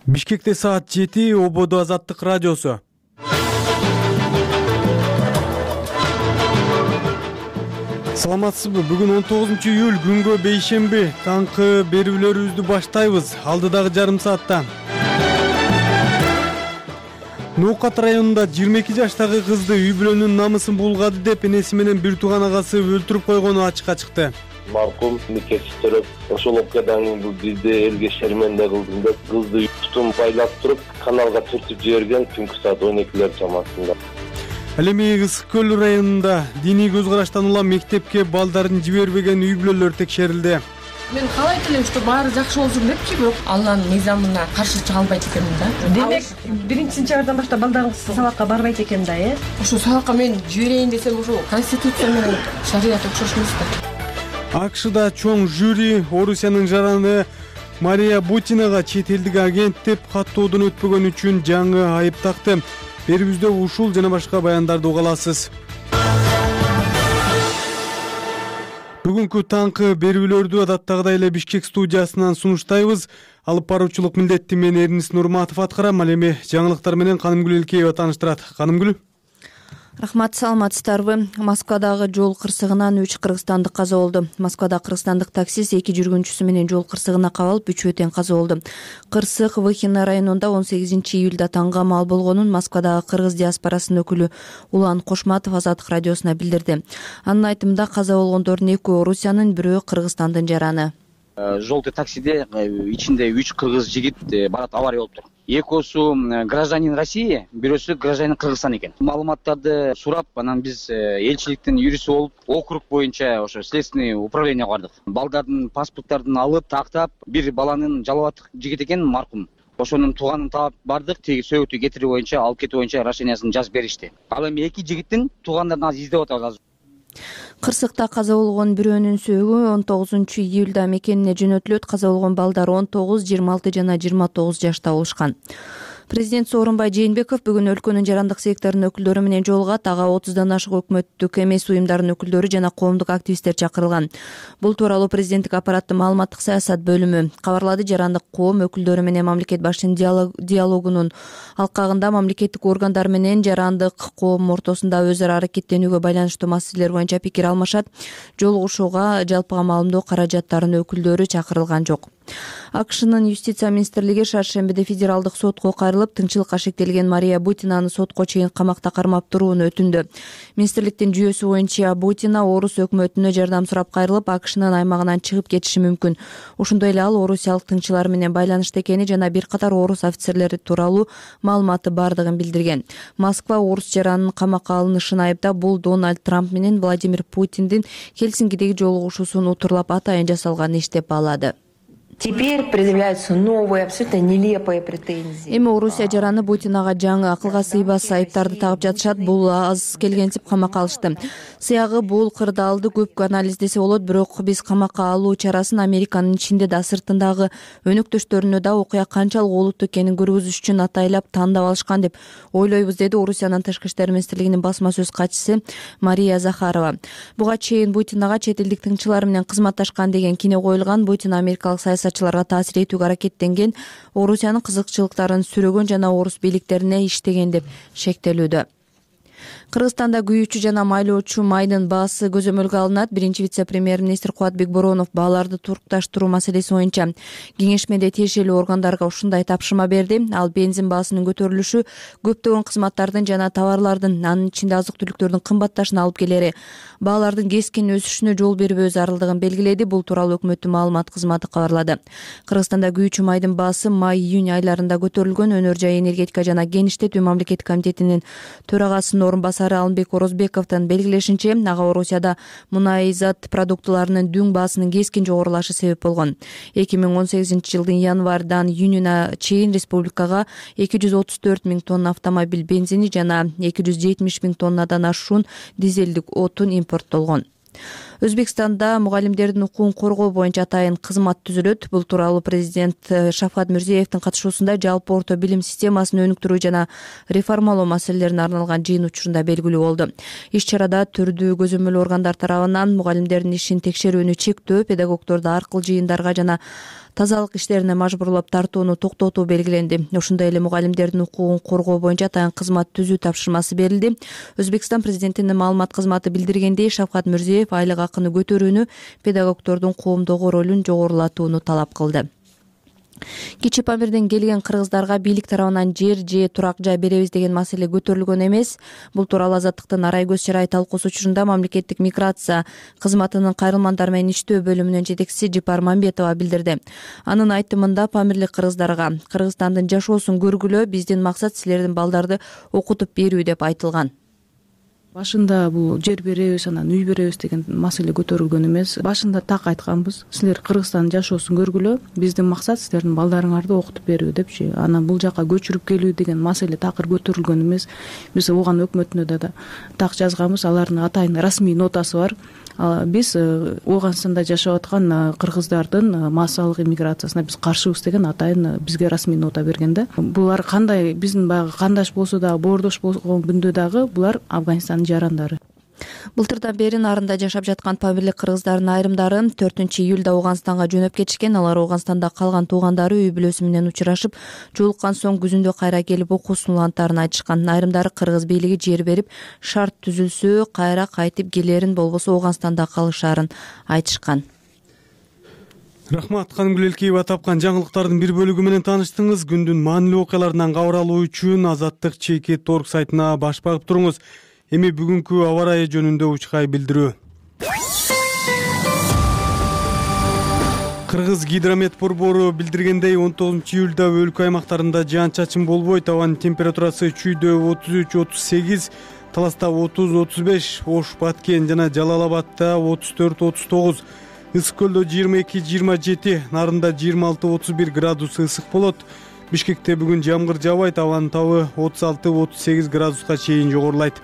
Бишкекте саат 7, Ободо Азаттык радиосу. Саламатсызбы? Бүгүн 19-июль күнгө бейшемби. Таңкы берүүлөрүбүздү баштайбыз. Алдыдагы жарым саатта. Ноокат районунда 22 жаштагы кызды үй бүлөнүн намысын булгады деп энеси менен бир тууган агасы өлтүрүп койгону ачыкка чыкты. Маркум никеси төрөп, ошол окуядан бул бизди элге шерменде кылдым деп кызды тутум байлап туруп, каналга түртүп жиберген түнкү саат 12 чамасында. Ал эми Ысык Көл районунда диний көз караштан улам мектепке балдарын жибербеген үй бүлөлөр текшерилди. Мен каалайт элем, что баары жакшы болсун депчи, бирок Алланын мыйзамына каршы чыга албайт экенмин да. Демек, 1-сентябрдан баштап балдарыңыз сабакка барбайт экен да, э? Ошо сабакка мен жиберейин десем, ошо конституция менен шарият окшош эмес да. АКШда чоң жюри Орусиянын жараны Мария Бутинага чет элдик агент деп каттоодон өтпөгөн үчүн жаңы айып такты. Берүүбүздө ушул жана башка баяндарды уга аласыз. Бүгүнкү таңкы берүүлөрдү адаттагыдай эле Бишкек студиясынан сунуштайбыз. Алып баруучулук милдетти мен Эрнис Нурматов аткарам. Ал эми жаңылыктар менен Канымгүл Элкеева тааныштырат. Канымгүл. Рахмат, саламатсыздарбы? Москвадагы жол кырсыгынан 3 кыргызстандык каза болду. Москвада кыргызстандык таксист 2 жүргүнчүсү менен жол кырсыгына кабылып, 3 тең каза болду. Кырсык Выхино районунда 18-июлда таңга маал болгонун Москвадагы кыргыз диаспорасынын өкүлү Улан Кошматов Азаттык радиосуна билдирди. Анын айтымында каза болгондордун 2 Орусиянын, бирөө Кыргызстандын жараны. Желтый таксиде ичинде 3 кыргыз жигит барат, авария болуптур. Экөөсү гражданин России, бирөөсү гражданин Кыргызстан экен. Маалыматтарды сурап, анан биз элчиликтин юристи болуп, округ боюнча ошо следственный управлениеге бардык. Балдардын паспорттарын алып, тактап, бир баланын жалабаттык жигит экен маркум. Ошонун тууганын таап бардык, теги сөөгүтү кетирүү боюнча, алып кетүү боюнча рашениясын жазып беришти. Ал эми 2 жигиттин туугандарын азыр издеп атабыз. Кырсыкта каза болгон бирөөнүн сөөгү 19-июлда мекенине жөнөтүлөт. Каза болгон балдар 19, 26 жана 29 жашта болушкан. Президент Сооронбай Жээнбеков бүгүн өлкөнүн жарандык секторунун өкүлдөрү менен жолугат. Ага 30дан ашык өкмөттүк эмес уюмдардын өкүлдөрү жана коомдук активисттер чакырылган. Бул тууралуу президенттик аппараттын маалыматтык саясат бөлүмү кабарлады. Жарандык коом өкүлдөрү менен мамлекет башчынын диалогунун алкагында мамлекеттик органдар менен жарандык коом ортосунда өз ара аракеттенүүгө байланыштуу маселелер боюнча пикир алмашат. Жолугушууга жалпыга маалымдоо каражаттарынын өкүлдөрү чакырылган жок. АКШнын юстиция министрлиги шаршембиде федералдык сотко кайрылып, тынччылыкка шектелген Мария Бутинаны сотко чейин камакта кармап турууну өтүндү. Министрликтин жүйөсү боюнча Бутина Орус өкмөтүнө жардам сурап кайрылып, АКШнын аймагынан чыгып кетиши мүмкүн. Ошондой эле ал орусиялык тыңчылар менен байланышта экени жана бир катар орус офицерлери тууралуу маалыматы бардыгын билдирген. Москва орус жаранынын камакка алынышын айыптап, бул Дональд Трамп менен Владимир Путиндин Хельсинкидеги жолугушуусун утурлап атайын жасалган иш деп баалады. Теперь предъявляются новые, абсолютно нелепые претензии. Эми Орусия жараны Путинага жаңы акылга сыйбас айыптарды тагып жатышат. Бул аз келгенсип камакка алышты. Сыягы бул кырдаалды көп анализдесе болот, бирок биз камакка алуу чарасын Американын ичинде да сыртындагы өнөктөштөрүнө да окуя канчалык олуттуу экенин көргөзүш үчүн атайлап тандап алышкан деп ойлойбуз, деди Орусиянын тышкы иштер министрлигинин басма сөз катчысы Мария Захарова. Буга чейин Путинага чет элдик тыңчылар менен кызматташкан деген кино коюлган. Путин америкалык саясатчыларга таасир этүүгө аракеттенген, Орусиянын кызыкчылыктарын сүрөгөн жана орус бийликтерине иштеген деп шектелүүдө. Кыргызстанда күйүүчү жана майлоочу майдын баасы көзөмөлгө алынат. Биринчи вице-премьер-министр Кубатбек Боронов бааларды турукташтыруу маселеси боюнча кеңешмеде тиешелүү органдарга ушундай тапшырма берди. Ал бензин баасынын көтөрүлүшү көптөгөн кызматтардын жана товарлардын, анын ичинде азык-түлүктөрдүн кымбатташына алып келери, баалардын кескин өсүшүнө жол бербөө зарылдыгын белгиледи. Бул тууралуу өкмөттүн маалымат кызматы кабарлады. Кыргызстанда күйүүчү майдын баасы май-июнь айларында көтөрүлгөн. Өнөр жай энергетика жана кеңиштетүү мамлекеттик комитетинин төрагасынын орун басары Алымбек Орозбековдун белгилешинче, ага Орусияда мунай зат продуктыларынын дүң баасынын кескин жогорулашы себеп болгон. 2018-жылдын январдан июнуна чейин республикага 234 000 тонна автомобиль бензини жана 270 000 тоннадан ашуун дизелдик отун импорттолгон. Өзбекстанда мугалимдердин укугун коргоо боюнча атайын кызмат түзүлөт. Бул тууралуу президент Шавкат Мирзиевдин катышуусунда жалпы орто билим системасын өнүктүрүү жана реформалоо маселелерине арналган жыйын учурунда белгилүү болду. Иш чарада түрдүү көзөмөл органдар тарабынан мугалимдердин ишин текшерүүнү чектөө, педагогдорду аркыл жыйындарга жана тазалык иштерине мажбурлап тартууну токтотуу белгиленди. Ошондой эле мугалимдердин укугун коргоо боюнча атайын кызмат түзүү тапшырмасы берилди. Өзбекстан президентинин маалымат кызматы билдиргендей, Шавкат Мирзиеев айлык акыны көтөрүүнү, педагогдордун коомдогу ролун жогорулатууну талап кылды. Кичи Памирден келген кыргыздарга бийлик тарабынан жер же турак жай беребиз деген маселе көтөрүлгөн эмес. Бул тууралуу Азаттыктын Арай көз чырай талкуусу учурунда мамлекеттик миграция кызматынын кайрылмандар менен иштөө бөлүмүнүн жетекчиси Жипар Мамбетова билдирди. Анын айтымында памирлик кыргыздарга Кыргызстандын жашоосун көргүлө, биздин максат силердин балдарды окутуп берүү деп айтылган. Башында бул жер беребиз, анан үй беребиз деген маселе көтөрүлгөн эмес. Башында так айтканбыз. Силер Кыргызстандын жашоосун көргүлө, биздин максат силердин балдарыңарды окутуп берүү депчи. Анан бул жака көчүрүп келүү деген маселе такыр көтөрүлгөн эмес. Биз оған өкмөтүнө да так жазганбыз. Алардын атайын расмий нотасы бар. Биз Ооганстанда жашап аткан кыргыздардын массалык иммиграциясына биз каршыбыз деген атайын бизге расмий нота бергенде. Булар кандай биздин баягы кандаш болсо дагы, боордош болгон күндө дагы булар Афганистандын жарандары. Былтырдан бери нарында жашап жаткан памирлик кыргыздардын айрымдары 4-июлда Ооганстанга жөнөп кетишкен. Алар Ооганстанда калган туугандары үй бүлөсү менен учурашып, жолуккан соң күзүндө кайра келип окуусун улантаарын айтышкан. Айрымдары кыргыз бийлиги жер берип, шарт түзүлсө кайра кайтып келерин, болбосо Ооганстанда калышаарын айтышкан. Рахмат, Канымгүл Элкеева тапкан жаңылыктардын бир бөлүгү менен тааныштыңыз. Күндүн маанилүү окуяларынан кабар алуу үчүн Азаттык ЧК.org сайтына баш багып туруңуз. Эми бүгүнкү аба ырайы жөнүндө учкай билдирүү. Кыргыз гидромет борбору билдиргендей, 19-июлда өлкө аймактарында жаан-чачын болбойт. Абанын температурасы чүйдө 33-38, Таласта 30-35, Ош, Баткен жана Жалал-Абадта 34-39, Ысык көлдө 22-27, Нарында 26-31 градус ысык болот. Бишкекте бүгүн жамгыр жаабайт, абанын табы 36-38 градуска чейин жогорулайт.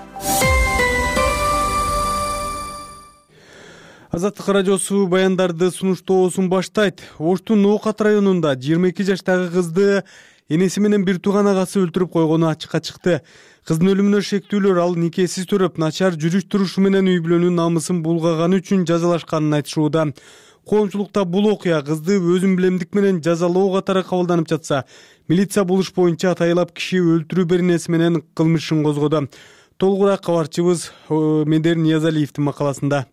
Азаттык радиосу баяндарды сунуштоосун баштайт. Оштун Ноокат районунда 22 жаштагы кызды энеси менен бир тууган агасы өлтүрүп койгону ачыкка чыкты. Кыздын өлүмүнө шектүүлөр ал никесиз төрөп, начар жүрүш турушу менен үй бүлөнүн намысын булгаганы үчүн жазалашканын айтышууда. Коомчулукта бул окуя кызды өзүн билемдик менен жазалоо катары кабылданып жатса, милиция бул иш боюнча атайлап киши өлтүрүү беренеси менен кылмышын козгоду. Толугураак кабарчыбыз Медер Ниязалиевдин макаласында.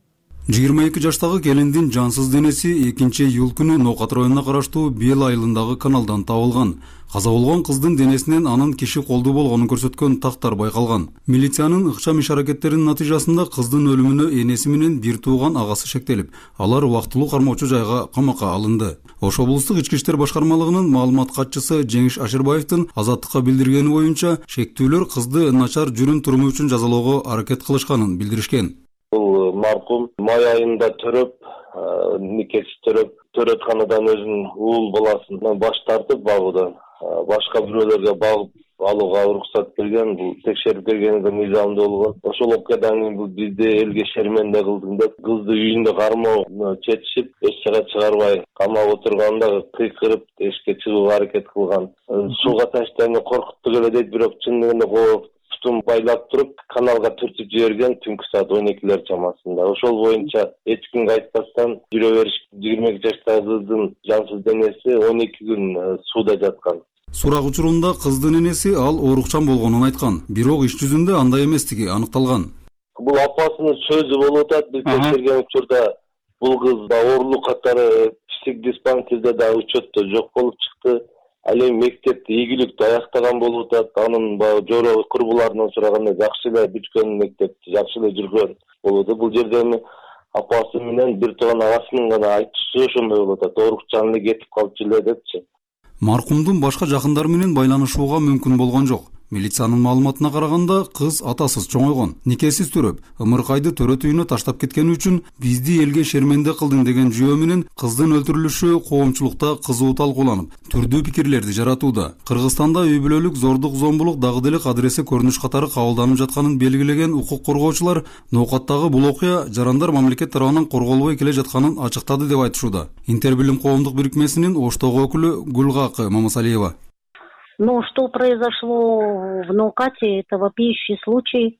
22 жаштагы келиндин жансыз денеси 2-июл күнү Ноокат районуна караштуу Бел айылындагы каналдан табылган. Каза болгон кыздын денесинен анын киши колдуу болгонун көрсөткөн тактар байкалган. Милициянын ыкчам иш-аракеттеринин натыйжасында кыздын өлүмүнө энеси менен бир тууган агасы шектелип, алар убактылуу кармоочу жайга камакка алынды. Ош облустук ички иштер башкармалыгынын маалымат катчысы Жеңиш Ашырбаевдин Азаттыкка билдиргени боюнча, шектүүлөр кызды начар жүрүм туруму үчүн жазалоого аракет кылышканын билдиришкен. Бул маркум май айында төрөп, никесиз төрөтканадан өзүнүн уул баласын баш тартып багуудан башка бирөөлөргө багып алууга уруксат берген. Бул текшерип бергенде мыйзамдуу болгон. Ошол окуядан кийин бул бизди элге шерменде кылдым деп кызды үйүндө кармоо четишип, эч жака чыгарбай камап отурганда кыйкырып эшикке чыгууга аракет кылган. Сууга таштаганда коркуттук эле дейт, бирок чындыгында тутум байлап туруп, каналга түртүп жиберген түнкү саат 12-лер чамасында. Ошол боюнча эч күнгө айтпастан жүрө бериш 22 жаштагы кыздын жансыз денеси 12 күн сууда жаткан. Сурак учурунда кыздын энеси ал оорукчан болгонун айткан, бирок иш жүзүндө андай эместиги аныкталган. Бул апасынын сөзү болуп атат. Биз текшерген учурда бул кыз оорулук катары психдиспансерде да учетто жок болуп чыкты. Ал эми мектепти ийгиликтүү аяктаган болуп атат. Анын жороо курбуларынан сураганда жакшы эле бүткөн, мектепти жакшы эле жүргөн болуп. Бул жерде эми апасы менен бир тууган агасынын гана айтышуу ошондой болуп атат. Оорукчан эле кетип калчу эле депчи. Маркумдун башка жакындары менен байланышууга мүмкүн болгон жок. Милициянын маалыматына караганда, кыз атасыз чоңойгон, никесиз төрөп, ымыркайды төрөт үйүнө таштап кеткени үчүн бизди элге шерменде кылдың деген жүйөө менен кыздын өлтүрүлүшү коомчулукта кызуу талкууланып, түрдүү пикирлерди жаратууда. Кыргызстанда үй бүлөлүк зордук, зомбулук дагы деле кадыресе көрүнүш катары кабылданып жатканын белгилеген укук коргоочулар Ноокаттагы бул окуя жарандар мамлекет тарабынан корголбой келе жатканын ачыктады деп айтышууда. Интербилим коомдук бирикмесинин Оштогу өкүлү Гулгак Мамасалиева. Но что произошло в Ноокате, это вопиющий случай.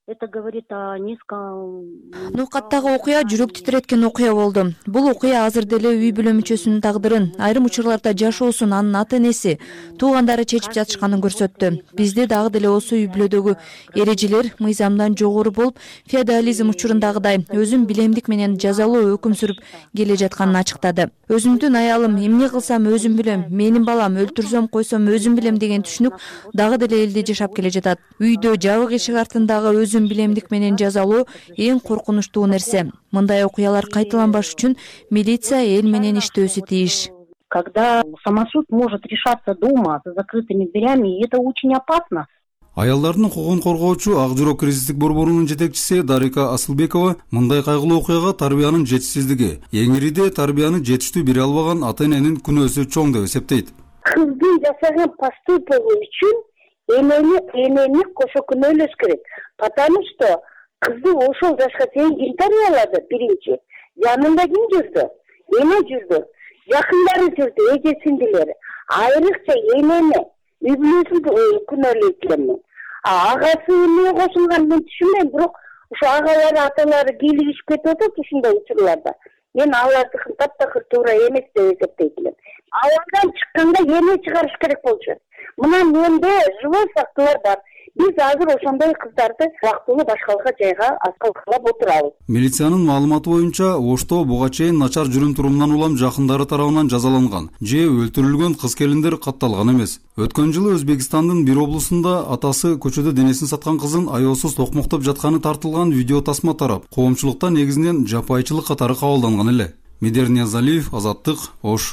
Это говорит о низком... Ноокаттагы окуя жүрөк титиреткен окуя болду. Бул окуя азыр деле үй бүлө мүчөсүнүн тагдырын, айрым учурларда жашоосун анын ата энеси, туугандары чечип жатышканын көрсөттү. Бизде дагы деле осы үй бүлөдөгү эрежелер мыйзамдан жогору болуп, феодализм учурундагыдай өзүн билемдик менен жазалоо өкүм сүрүп келе жатканын ачыктады. Өзүмдүн аялым эмне кылсам өзүм билем, менин балам өлтүрсөм койсом өзүм билем деген түшүнүк дагы деле элде жашап келе жатат. Үйдө жабык эшик артындагы өзүм билемдик менен жазалоо эң коркунучтуу нерсе. Мындай окуялар кайталанбаш үчүн милиция эл менен иштөөсү тийиш. Когда самосуд может решаться дома за закрытыми дверями, это очень опасно. Аялдардын укугун коргоочу Ак жүрөк кризистик борборунун жетекчиси Дарика Асылбекова мындай кайгылуу окуяга тарбиянын жетишсиздиги, эң ириде тарбияны жетиштүү бере албаган ата эненин күнөөсү чоң деп эсептейт. Кыздын жасаган поступогу үчүн энени кошо күнөөлөш керек. Потому что кызды ошол жашка чейин ким тарбиялады биринчи? Жанында ким жүрдү? Эне жүрдү. Жакындары жүрдү, эже сиңдилери. Айрыкча энени үй бүлөсүн күнөөлөйт элем. Агасы эмне кошулган мен түшүнбөйм, бирок ошо агалары, аталары кийлигишип кетип атат ушундай учурларда. Мен алардыкын таптакыр туура эмес деп эсептейт элем. Алардан чыкканда эне чыгарыш керек болчу. Мына менде живой фактылар бар. Биз азыр ошондой кыздарды убактылуу башкалык жайга аскалкалап отурабыз. Милициянын маалыматы боюнча, Ошто буга чейин начар жүрүм-турумунан улам жакындары тарабынан жазаланган же өлтүрүлгөн кыз-келиндер катталган эмес. Өткөн жылы Өзбекстандын бир облусунда атасы көчөдө денесин саткан кызын аеосуз токмоктоп жатканы тартылган видео тасма тарап, коомчулукта негизинен жапайчылык катары кабылданган эле. Медер Ниязалиев, Азаттык, Ош.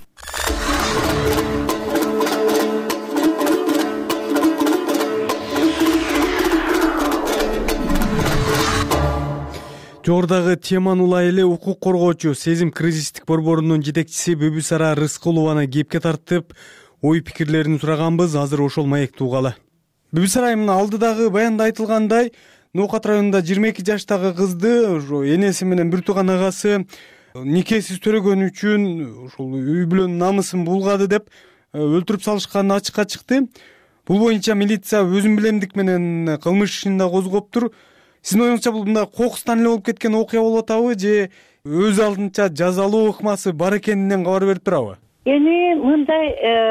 Жогорудагы теманы улай эле укук коргоочу Сезим кризистик борборунун жетекчиси Бүбүсара Рыскулованы кепке тартып, ой пикирлерин сураганбыз. Азыр ошол маекти угалы. Бүбүсара айымдын алдыдагы баянда айтылгандай, Ноокат районунда 22 жаштагы кызды ошо энеси менен бир тууган агасы никесиз төрөгөн үчүн ошол үй бүлөнүн намысын булгады деп өлтүрүп салышканы ачыкка чыкты. Бул боюнча милиция өзүн билемдик менен кылмыш ишин да козгоптур. Сиздин оюңузча бул мындай кокустан эле болуп кеткен окуя болуп атабы же өз алдынча жазалоо ыкмасы бар экенинен кабар берип турабы? Эми мындай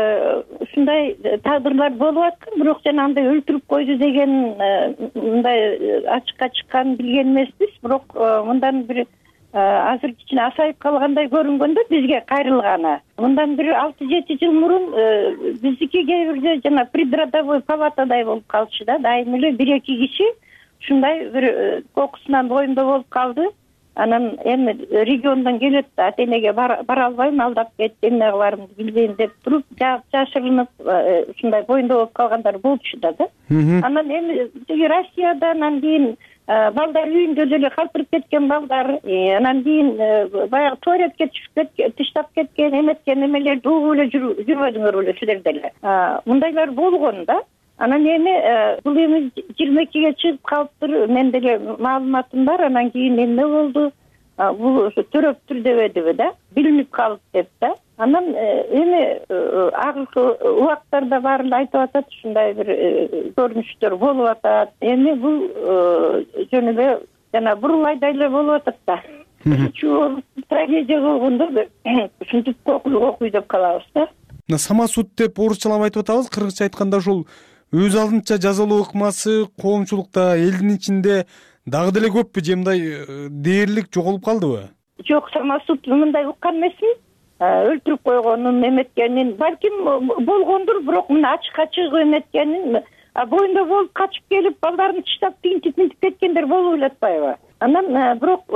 ушундай тагдырлар болуп аткан, бирок жана андай өлтүрүп койду деген мындай ачыкка чыкканын билген эмеспиз. Бирок мындан бир азыр кичине асайып калгандай көрүнгөндө бизге кайрылганы. Мындан бир 6-7 жыл мурун биздики кээ бирде жана природовой палатадай болуп калчу да, дайым эле 1-2 киши ушундай бир кокусунан боюнда болуп калды. Анан эми региондон келет, ата-энеге бара албайм, алдап кетти, эмне кыларымды билбейм деп туруп, жашырынып ушундай боюнда болуп калгандар болчу да. Анан эми тиги Россиядан анан кийин балдар үйүндө деле калтырып кеткен балдар, анан кийин баягы туалетке тыштап кеткен, эметкен эмелерди угуп эле жүрбөдүңөр беле силер деле. Мындайлар болгон да. Анан эми бул эми 22-ге чыгып калыптыр, мен деле маалыматым бар. Анан кийин эмне болду? Бул төрөптүр дебедиби да, билинип калып деп да. Анан эми акыркы убактарда баары айтып атат, ушундай бир көрүнүштөр болуп атат. Эми бул жөн эле жана бурулайдай эле болуп атат да. Чуу трагедия болгондо ушинтип окуй деп калабыз да. Самосуд деп орусчалап айтып атабыз, кыргызча айтканда ошол өз алдынча жазалоо ыкмасы коомчулукта, элдин ичинде дагы деле көппү же мындай дээрлик жоголуп калдыбы? Жок, самосуд мындай уккан эмесмин. Өлтүрүп койгонун, эметкенин, балким болгондур, бирок мына ачыкка чыгып эметкенин, боюнда болуп качып келип балдарын тыштап тинтип кеткендер болуп эле атпайбы? Анан бирок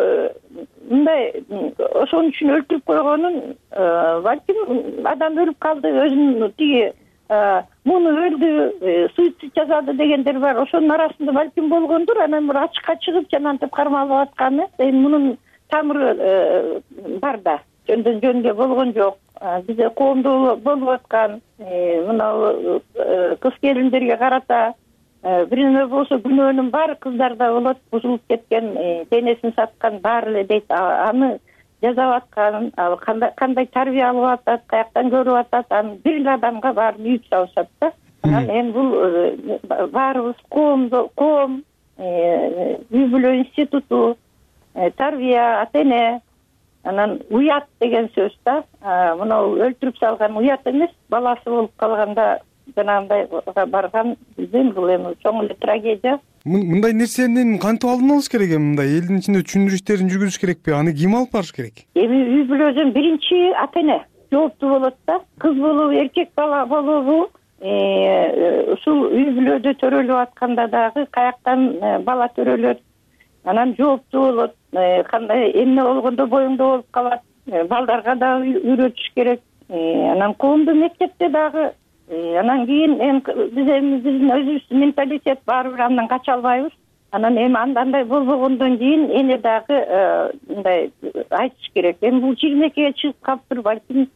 мындай ошон үчүн өлтүрүп койгонун, балким адам өлүп калды, өзүн тиги муну өлдү, суицид жасады дегендер бар. Ошонун арасында балким болгондур. Анан бир ачыкка чыгып жанантип кармалып атканы, эми мунун тамыры бар да. Жөндөн жөнгө болгон жок. Бизде коомдо болуп аткан мына кыз-келиндерге карата бир неме болсо күнөөнүн баары кыздарда болот. Бузулуп кеткен, денесин саткан баары эле дейт. Аны жазап аткан, кандай тарбия алып атат, каяктан көрүп атат, аны бир эле адамга баарын үйүп салышат да. Анан эми бул баарыбыз коом үй бүлө институту, тарбия, ата эне, анан уят деген сөз да. Мынау өлтүрүп салган уят эмес, баласы болуп калганда жанагындайга барган билбейм, бул эми чоң эле трагедия. Мындай нерсенин кантип алдын алыш керек эми? Мындай элдин ичинде түшүндүрүү иштерин жүргүзүш керекпи? Аны ким алып барыш керек? Эми үй бүлөдөн биринчи ата эне жооптуу болот да. Кыз болобу, эркек бала болобу, ушул үй бүлөдө төрөлүп атканда дагы каяктан бала төрөлөт, анан жооптуу болот. Кандай эмне болгондо боюңда болуп калат. Балдарга да үйрөтүш керек. Анан коомдук мектепте дагы, анан кийин биздин өзүбүздүн менталитет баары бир андан кача албайбыз. Анан эми андай болбогондон кийин эне дагы мындай айтыш керек. Эми бул 22-ге чыгып калыптыр, балким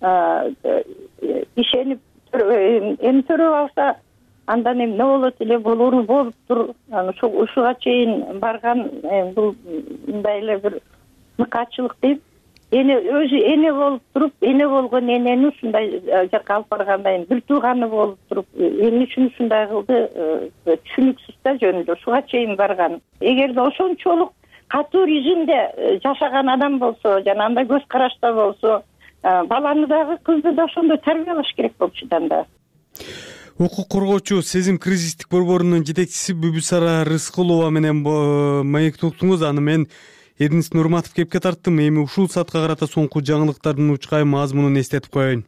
ишенип эми төрөп алса, андан эмне болот эле, болору болуптур. Ушуга чейин барган бул мындай эле бир мыкаачылык дейм. Эне өзү эне болуп туруп, эне болгон энени ушундай жакка алып барганда бир тууганы болуп туруп, эмне үчүн ушундай кылды, түшүнүксүз да жөнүндө ушуга чейин барган. Эгерде ошончолук катуу режимде жашаган адам болсо, жана андай көз карашта болсо, баланы дагы, кызды да ошондой тарбиялаш керек болчу да. Укук коргоочу Сезим кризистик борборунун жетекчиси Бүбүсара Рыскулова менен маекти уктуңуз. Аны мен Эрнис Нурматов кепке тарттым. Эми ушул саатка карата соңку жаңылыктардын учкай мазмунун эстетип коеюн.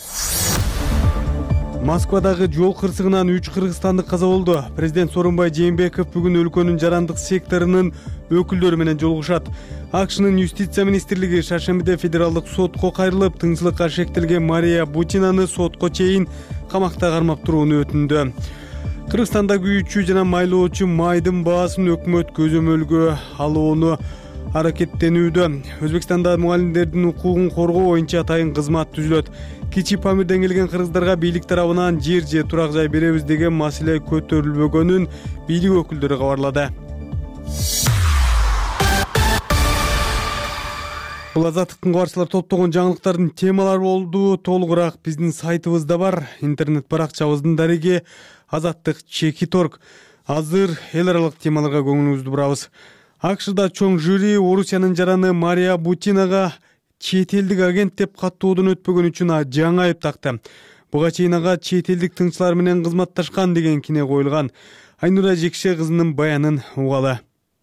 Москвадагы жол кырсыгынан 3 кыргызстандык каза болду. Президент Сооронбай Жээнбеков бүгүн өлкөнүн жарандык секторунун өкүлдөрү менен жолугушат. АКШнын юстиция министрлиги шаршембиде федералдык сотко кайрылып, тынччылыкка шектелген Мария Бутинаны сотко чейин камакта кармап турууну өтүндү. Кыргызстанда күйүүчү жана майлоочу майдын баасын өкмөт көзөмөлгө алууну аракеттенүүдө. Өзбекстанда мугалимдердин укугун коргоо боюнча атайын кызмат түзүлөт. Кичи Памирден келген кыргыздарга бийлик тарабынан жер же турак жай беребиз деген маселе көтөрүлбөгөнүн бийлик өкүлдөрү кабарлады. Бул Азаттыктын кабарчылар топтогон жаңылыктардын темалары болду. Толугураак биздин сайтыбызда бар. Интернет баракчабыздын дареги Азаттык.org. Азыр эл аралык темаларга көңүлүңүздү бурабыз. АКШда чоң жюри Орусиянын жараны Мария Бутинага чет элдик агент деп каттоодон өтпөгөн үчүн жаңы айып такты. Буга чейин ага чет элдик тыңчылар менен кызматташкан деген кине коюлган. Айнура Жекше кызынын баянын угалы.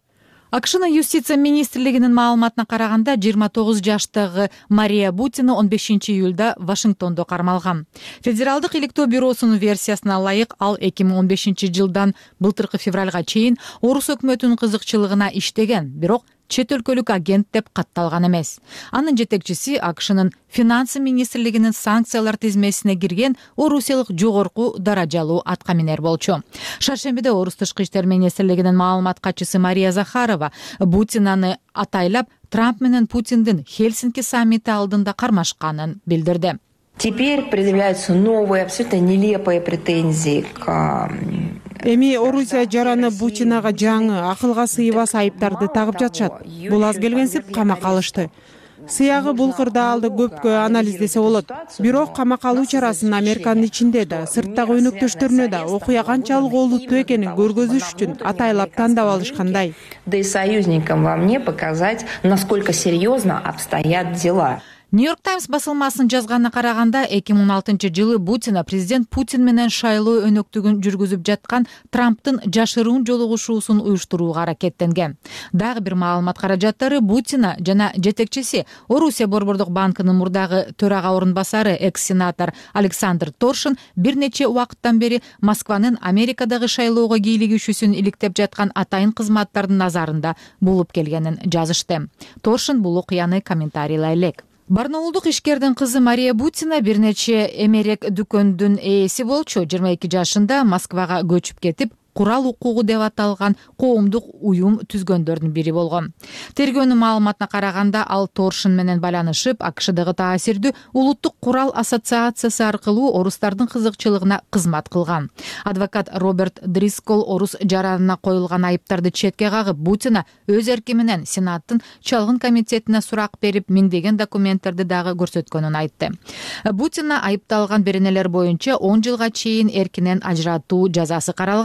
АКШнын юстиция министрлигинин маалыматына караганда 29 жаштагы Мария Бутина 15 июлда Вашингтондо кармалган. Федералдык иликтөө бюросунун версиясына ылайык, ал 2015 жылдан былтыркы февралга чейин орус өкмөтүнүн кызыкчылыгына иштеген, бирок чет өлкөлүк агент деп катталган эмес. Анын жетекчиси АКШнын финансы министрлигинин санкциялар тизмесине кирген орусиялык жогорку даражалуу аткаминер болчу. Шаршембиде орус тышкы иштер министрлигинин маалымат катчысы Мария Захарова Бутинаны атайлап Трамп менен Путиндин Хельсинки саммити алдында кармашканын билдирди. Теперь предъявляются новые, абсолютно нелепые претензии к... Эми Орусия жараны Бутинага жаңы акылга сыйбас айыптарды тагып жатышат. Бул аз келгенсип камакка алышты. Сыягы бул кырда алды көпкө анализдесе болот. Бирок камакка алуу чарасын Американын ичинде да, сырттагы өнөктөштөрүнө да окуя канчалык олуттуу экенин көргөзүш үчүн атайлап тандап алышкандай. Да и союзникам во мне показать, насколько серьезно обстоят дела. Нью-Йорк Таймс басылмасынын жазганына караганда 2016 жылы Бутина президент Путин менен шайлоо өнөктүгүн жүргүзүп жаткан Трамптын жашыруун жолугушуусун уюштурууга аракеттенген. Дагы бир маалымат каражаттары Бутина жана жетекчиси Орусия борбордук банкынын мурдагы төрага орун басары экс-сенатор Александр Торшин бир нече убакыттан бери Москванын Америкадагы шайлоого кийлигишүүсүн иликтеп жаткан атайын кызматтардын назарында болуп келгенин жазышты. Торшин бул окуяны комментарийлай элек. Барнаулдук ишкердин кызы Мария Бутина бир нече эмерек дүкөндүн ээси болчу. 22 жашында Москвага көчүп кетип, курал укугу деп аталган коомдук уюм түзгөндөрдүн бири болгон. Тергөөнүн маалыматына караганда ал Торшин менен байланышып, АКШдагы таасирдүү улуттук курал ассоциациясы аркылуу орустардын кызыкчылыгына кызмат кылган. Адвокат Роберт Дрискол орус жаранына коюлган айыптарды четке кагып, Бутина өз эрки менен Сенаттын чалгын комитетине сурак берип, миңдеген документтерди дагы көрсөткөнүн айтты. Бутина айыпталган беренелер боюнча 10 жылга чейин эркинен ажыратуу жазасы каралган.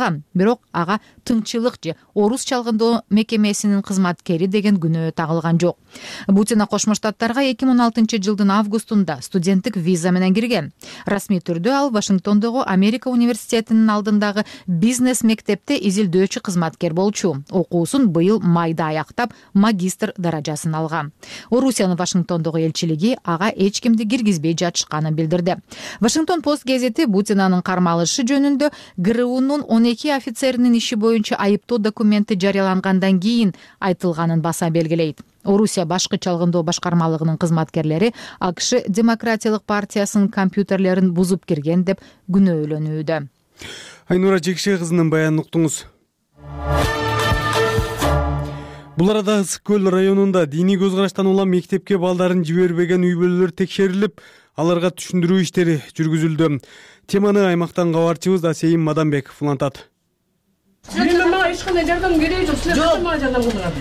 бирок ага тыңчылык же орус чалгындоо мекемесинин кызматкери деген күнөө тагылган жок. Бутина Кошмо Штаттарга 2016 жылдын августунда студенттик виза менен кирген. Расмий түрдө ал Вашингтондогу Америка университетинин алдындагы бизнес мектепте изилдөөчү кызматкер болчу. Окуусун быйыл майда аяктап магистр даражасын алган. Орусиянын Вашингтондогу элчилиги ага эч кимди киргизбей жатышканын билдирди. Вашингтон Пост гезити Бутинанын кармалышы жөнүндө ГРУнун 12 офицеринин иши боюнча айыптоо документи жарыялангандан кийин айтылганын баса белгилейт. Орусия башкы чалгындоо башкармалыгынын кызматкерлери АКШ Демократиялык партиясынын компьютерлерин бузуп кирген деп күнөөлөнүүдө. Айнура Жекше кызынын баянын уктуңуз. Бул арада Ысык көл районунда диний көз караштан улам мектепке балдарын жибербеген үй бүлөлөр текшерилип, аларга түшүндүрүү иштери жүргүзүлдү. Теманы аймактан кабарчыбыз Асейим Мадамбеков улантат. Мен мага эч кандай жардам кереги жок. Силер мага жардам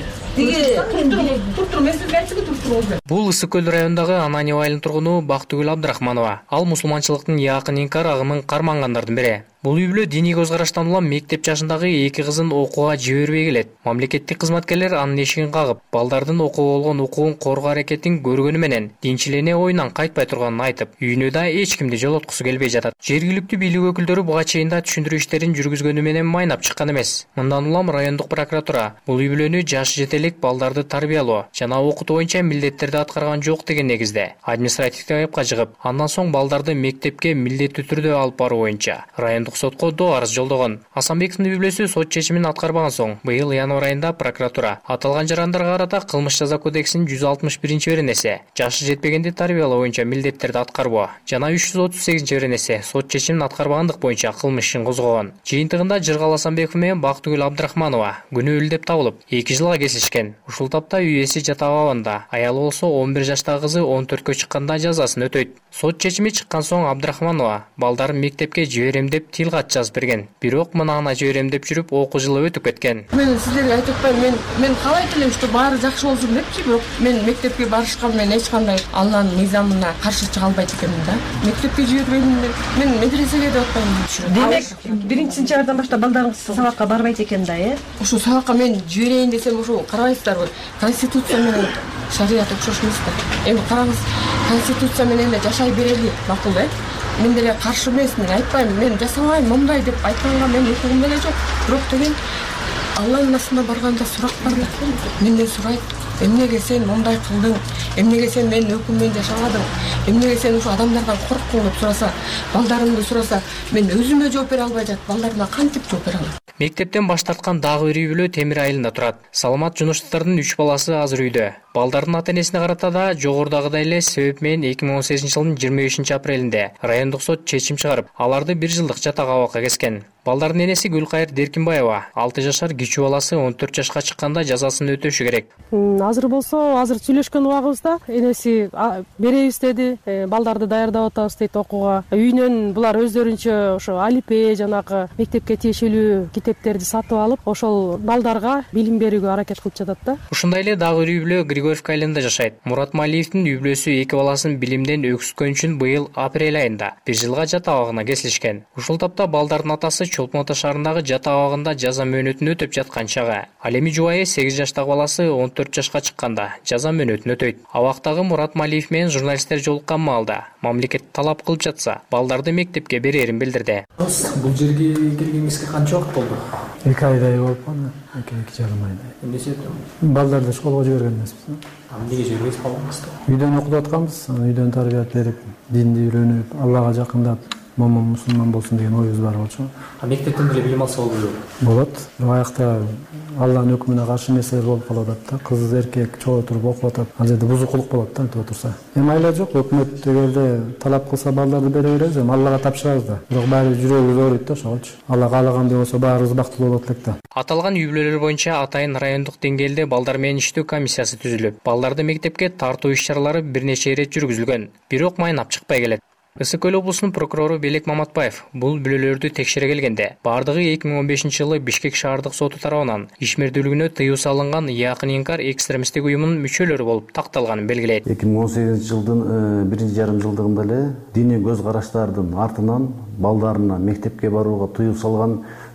кылыңар. Туруп мен сизге айтсам туруп. Бул Ысык көл районундагы Ананьев айылынын тургуну Бактыгүл Абдрахманова. Ал мусулманчылыктын якын инкар агымын кармангандардын бири. Бул үй бүлө диний көз караштан улам мектеп жашындагы 2 кызын окууга жибербей келет. Мамлекеттик кызматкерлер анын эшигин кагып, балдардын окууга болгон укугун коргоо аракетин көргөнү менен динчилене оюнан кайтпай турганын айтып, үйүнө да эч кимди жолоткусу келбей жатат. Жергиликтүү бийлик өкүлдөрү буга чейин да түшүндүрүү иштерин жүргүзгөнү менен майнап чыккан эмес. Мындан улам райондук прокуратура бул үй бүлөнү жашы жете элек балдарды тарбиялоо жана окутуу боюнча милдеттерди аткарган жок деген негизде административдик айыпка жыгып, андан соң балдарды мектепке милдеттүү түрдө алып баруу боюнча райондук сотко доо арыз жолдогон. Асанбековдун үй бүлөсү сот чечимин аткарбаган соң, быйыл январь айында прокуратура аталган жарандарга карата кылмыш жаза кодексинин 161-беренеси жашы жетпегенди тарбиялоо боюнча милдеттерди аткарбоо жана 338-беренеси сот чечимин аткарбагандык боюнча кылмыш ишин козгогон. Жыйынтыгында Жыргал Асанбеков менен Бактыгүл Абдрахманова күнөөлүү деп табылып, 2 жылга кесилишкен. Ушул тапта үйеси жата албаганда, аялы болсо 11 жаштагы кызы 14кө чыкканда жазасын өтөйт. Сот чечими чыккан соң Абдрахманова балдарын мектепке жиберем деп тил кат жазып берген. Бирок мынагына жиберем деп жүрүп окуу жылы өтүп кеткен. Мен сиздерге айтып атпайм, мен каалайт элем, что баары жакшы болсун депчи, бирок мен мектепке барышкан мен эч кандай Алланын мыйзамына каршы чыга албайт экенмин да. Мектепке жибербейм деп, мен медресеге деп атпаймын. Демек, 1-сентябрдан баштап балдарыңыз сабакка барбайт экен да, Ошо сабакка мен жиберейин десем, ошо карабайсыздарбы? Конституция менен шарият окшош эмес да. Эми караңыз, конституция менен эле жашай берели, макул, Мен деле каршы эмесмин, айтпайм, мен жасабайм, мындай деп айтканга мен укугум деле жок. Бирок деген Алланын астына барганда сурак бар да. Менден сурайт, эмнеге сен мындай кылдың, эмнеге сен менин өкүммен жашабадың, эмнеге сен ушу адамдардан корккуң деп сураса, балдарымды сураса, мен өзүмө жооп бере албай жатып, балдарыма кантип жооп бере алам? Мектептен баш тарткан дагы бир үй бүлө Темир айылында турат. Саламат Жунуштардын 3 баласы азыр үйдө. Балдардын ата-энесине карата да жогорудагыдай эле себеп менен 2018 жылдын 25 апрелинде райондук сот чечим чыгарып, аларды 1 жылдык жата кабакка кескен. Балдардын энеси Гүлкайыр Деркинбаева 6 жашар кичүү баласы 14 жашка чыкканда жазасын өтөшү керек. Азыр болсо, азыр сүйлөшкөн убагыбызда энеси беребиз деди, балдарды даярдап атабыз дейт окууга. Үйүнөн булар өздөрүнчө ошо алипе жанагы мектепке тиешелүү китептерди сатып алып, ошол балдарга билим берүүгө аракет кылып жатат да. Ушундай эле дагы бир үй бүлө Григорьевка айылында жашайт. Мурат Малиевдин үй бүлөсү 2 баласын билимден өксүткөн үчүн быйыл апрель айында 1 жылга жата абагына кесилишкен. Ушул тапта балдардын атасы Чолпон ата шаарындагы жата абагында жаза мөөнөтүн өтөп жаткан чагы. Ал эми жубайы 8 жаштагы баласы 14 жашка чыкканда жаза мөөнөтүн өтөйт. Абактагы Мурат Малиев менен журналисттер жолуккан маалда мамлекет талап кылып жатса, балдарды мектепке берерин билдирди. Бул жерге келгениңизге канча убакыт болду? 2 айдай болуп калды. 2 жарым айдай. Эмнесе? Балдарды школго жиберген эмеспиз. Эмнеге жибербейсиз балдарыңызды? Үйдөн окутуп атканбыз, үйдөн тарбият берип, динди үйрөнүп, Аллага жакындап, момун мусулман болсун деген оюбуз бар болчу. Мектептен деле билим алса болбойбу? Болот. Аякта Алланын өкүмүнө каршы нерселер болуп калып атат да. Кыз эркек чогуу туруп окуп атат. Ал жерде бузукулук болот да, антип отурса. Эми айла жок, өкмөт дегенде талап кылса балдарды бере беребиз, эми Аллага тапшырабыз да. Бирок баары жүрөгүбүз ооруйт да ошолчу. Алла каалагандай болсо баарыбыз бактылуу болот элек да. Аталган үй бүлөлөр боюнча атайын райондук деңгээлде балдар менен иштөө комиссиясы түзүлүп, балдарды мектепке тартуу иш-чаралары бир нече ирет жүргүзүлгөн, бирок майнап чыкпай келет. Ысык көл облусунун прокурору Белек Маматбаев бул бүлөлөрдү текшере келгенде, бардыгы 2015 жылы Бишкек шаардык соту тарабынан ишмердүүлүгүнө тыюу салынган якын инкар экстремисттик уюмунун мүчөлөрү болуп такталганын белгилейт. 2018 жылдын 1,5 жылдыгында эле диний көз караштардын артынан балдарына мектепке барууга тыюу салган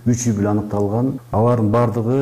3 үй бүлө аныкталган. Алардын бардыгы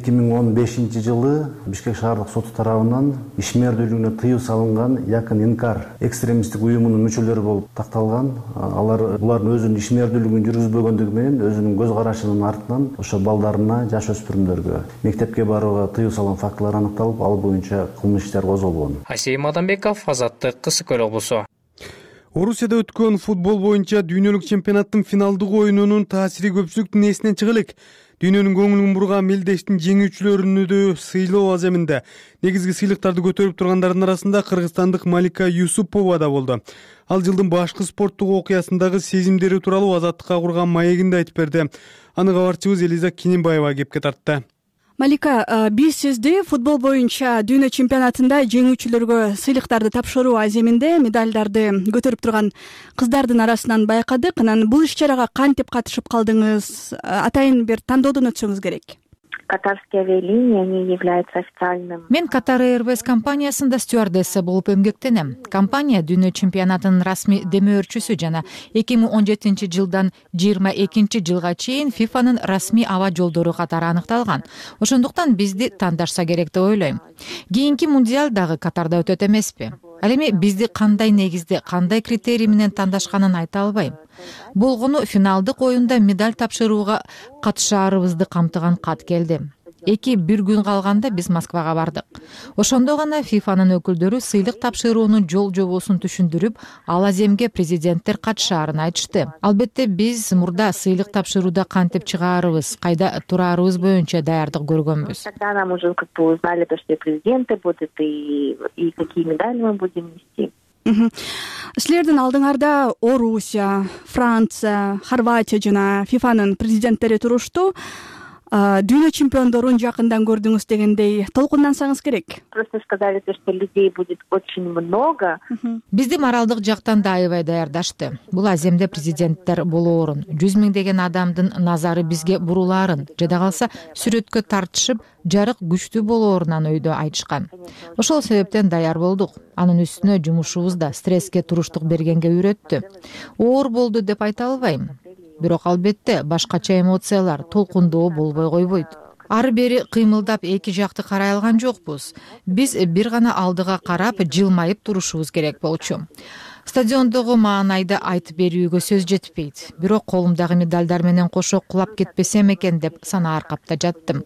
2015-жылы Бишкек шаардык соту тарабынан ишмердүүлүгүнө тыюу салынган Якын Инкар экстремисттик уюмунун мүчөлөрү болуп такталган. Булардын өзүнүн ишмердүүлүгүн жүргүзбөгөндүгү менен өзүнүн көз карашынын артынан ошо балдарына, жаш өспүрүмдөргө мектепке барууга тыюу салган фактылар аныкталып, ал боюнча кылмыш иштер козголгон. Асейим Адамбеков, Азаттык, Кысык Көл облусу. Орусияда өткөн футбол боюнча дүйнөлүк чемпионаттын финалдык оюнунун таасири көпчүлүктүн эсинен чыга элек. Дүйнөнүн көңүлүн бурган мелдештин жеңүүчүлөрүнү сыйлоо аз эминде. Негизги сыйлыктарды көтөрүп тургандардын арасында кыргызстандык Малика Юсупова да болду. Ал жылдын башкы спорттук окуясындагы сезимдери тууралуу Азаттыкка курган маегинде айтып берди. Аны кабарчыбыз Элиза Кинимбаева кепке тартты. Малика, биз сизди футбол боюнча дүйнө чемпионатында жеңүүчүлөргө сыйлыктарды тапшыруу аземинде медалдарды көтөрүп турган кыздардын арасынан байкадык. Анан бул иш-чарага кантип катышып калдыңыз? Атайын бир тандоодон өтсөңүз керек. Катарские авиалинии, они являются официальным. Мен Катар Airways компаниясында стюардесса болуп эмгектенем. Компания дүйнө чемпионатынын расмий демөөрчүсү жана 2017-жылдан 2022-жылга чейин ФИФАнын расмий аба жолдору катары аныкталган. Ошондуктан бизди тандашса керек деп ойлойм. Кийинки мундиал дагы Катарда өтөт эмеспи? Ал эми бизди кандай негизде, кандай критерий менен тандашканын айта албайм. Болгону финалдык оюнда медаль тапшырууга катышаарыбызды камтыган кат келди. 2-1 күн калганда биз Москвага бардык. Ошондо гана ФИФАнын өкүлдөрү сыйлык тапшыруунун жол-жобосун түшүндүрүп, ал аземге президенттер катышаарын айтышты. Албетте биз мурда сыйлык тапшырууда кантип чыгаарыбыз, кайда тураарыбыз боюнча даярдык көргөнбүз. Тогда нам уже узнали, что президенты будут и какие медали мы будем нести. Силердин алдыңарда Орусия, Франция, Хорватия жана ФИФАнын президенттери турушту. Дүйнө чемпиондорун жакындан көрдүңүз дегендей толкундансаңыз керек. Просто сказали, что людей будет очень много. Бизди моралдык жактан да аябай даярдашты. Бул аземде президенттер болоорун, 100 миңдеген адамдын назары бизге бурулаарын, жада калса сүрөткө тартышып, жарык күчтүү болоорунан өйдө айтышкан. Ошол себептен даяр болдук. Анын үстүнө жумушубуз да стресске туруштук бергенге үйрөттү. Оор болду деп айта албайм. Бирок албетте башкача эмоциялар, толкундоо болбой койбойт. Ары бери кыймылдап эки жакты карай алган жокпуз. Биз бир гана алдыга карап, жылмайып турушубуз керек болчу. Стадиондогу маанайды айтып берүүгө сөз жетпейт. Бирок колумдагы медалдар менен кошо кулап кетпесем экен деп санаар капта жаттым.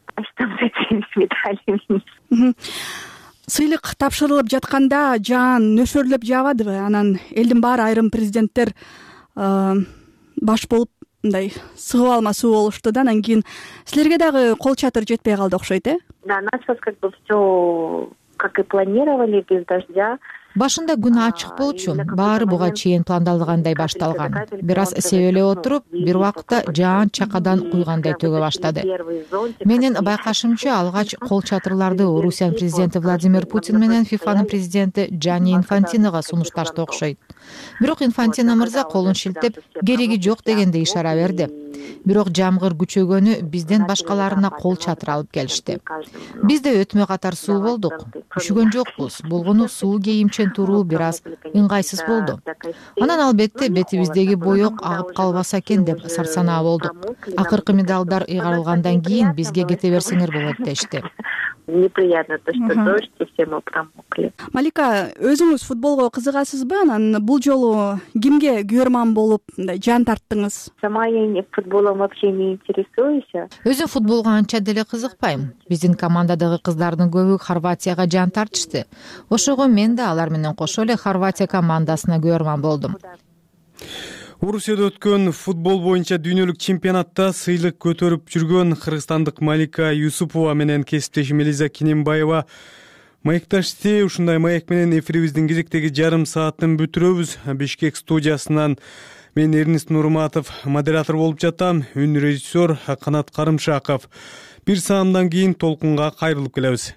Сыйлык тапшырылып жатканда жаан нөшөрлөп жаабадыбы? Анан элдин баары, айрым президенттер баш болуп мындай сыгып алмасуу болушту да. Анан кийин силерге дагы кол чатыр жетпей калды окшойт, э? Да, началось как бы все как и планировали, без дождя. Башында күн ачык болчу, баары буга чейин пландалгандай башталган. Бир аз себелеп отуруп, бир убакта жаан чакадан куйгандай төгө баштады. Менин байкашымча, алгач кол чатырларды Орусиянын президенти Владимир Путин менен ФИФАнын президенти Джанни Инфантинога сунушташты окшойт. Бирок Инфантино мырза колун шилтеп, кереги жок дегенде ишара берди. Бирок жамгыр күчөгөнү бизден башкаларына кол чатыр алып келишти. Биз да өтмө катар суу болдук. Күчүгөн жокпуз. Болгону суу кийимчен туруу бир аз ыңгайсыз болду. Анан албетте бетибиздеги боек агып калбаса экен деп сарсанаа болдук. Акыркы медалдар ыйгарылгандан кийин бизге кете берсеңер болот дешти. Неприятно то, что дождь, и все мы промокли. Малика, өзүңүз футболго кызыгасызбы? Анан бул жолу кимге күйөрман болуп жан тарттыңыз? Сама я футболом вообще не интересуюсь. Өзүм футболго анча деле кызыкпайм. Биздин командадагы кыздардын көбү Хорватияга жан тартышты. Ошого мен да алар менен кошо эле Хорватия командасына күйөрман болдум. Орусияда өткөн футбол боюнча дүйнөлүк чемпионатта сыйлык көтөрүп жүргөн кыргызстандык Малика Юсупова менен кесиптешим Элиза Кинимбаева маекташты. Ушундай маек менен эфирибиздин кезектеги жарым саатын бүтүрөбүз. Бишкек студиясынан мен Эрнис Нурматов модератор болуп жатам. Үн режиссер Канат Карымшаков. Бир саамдан кийин толкунга кайрылып келебиз.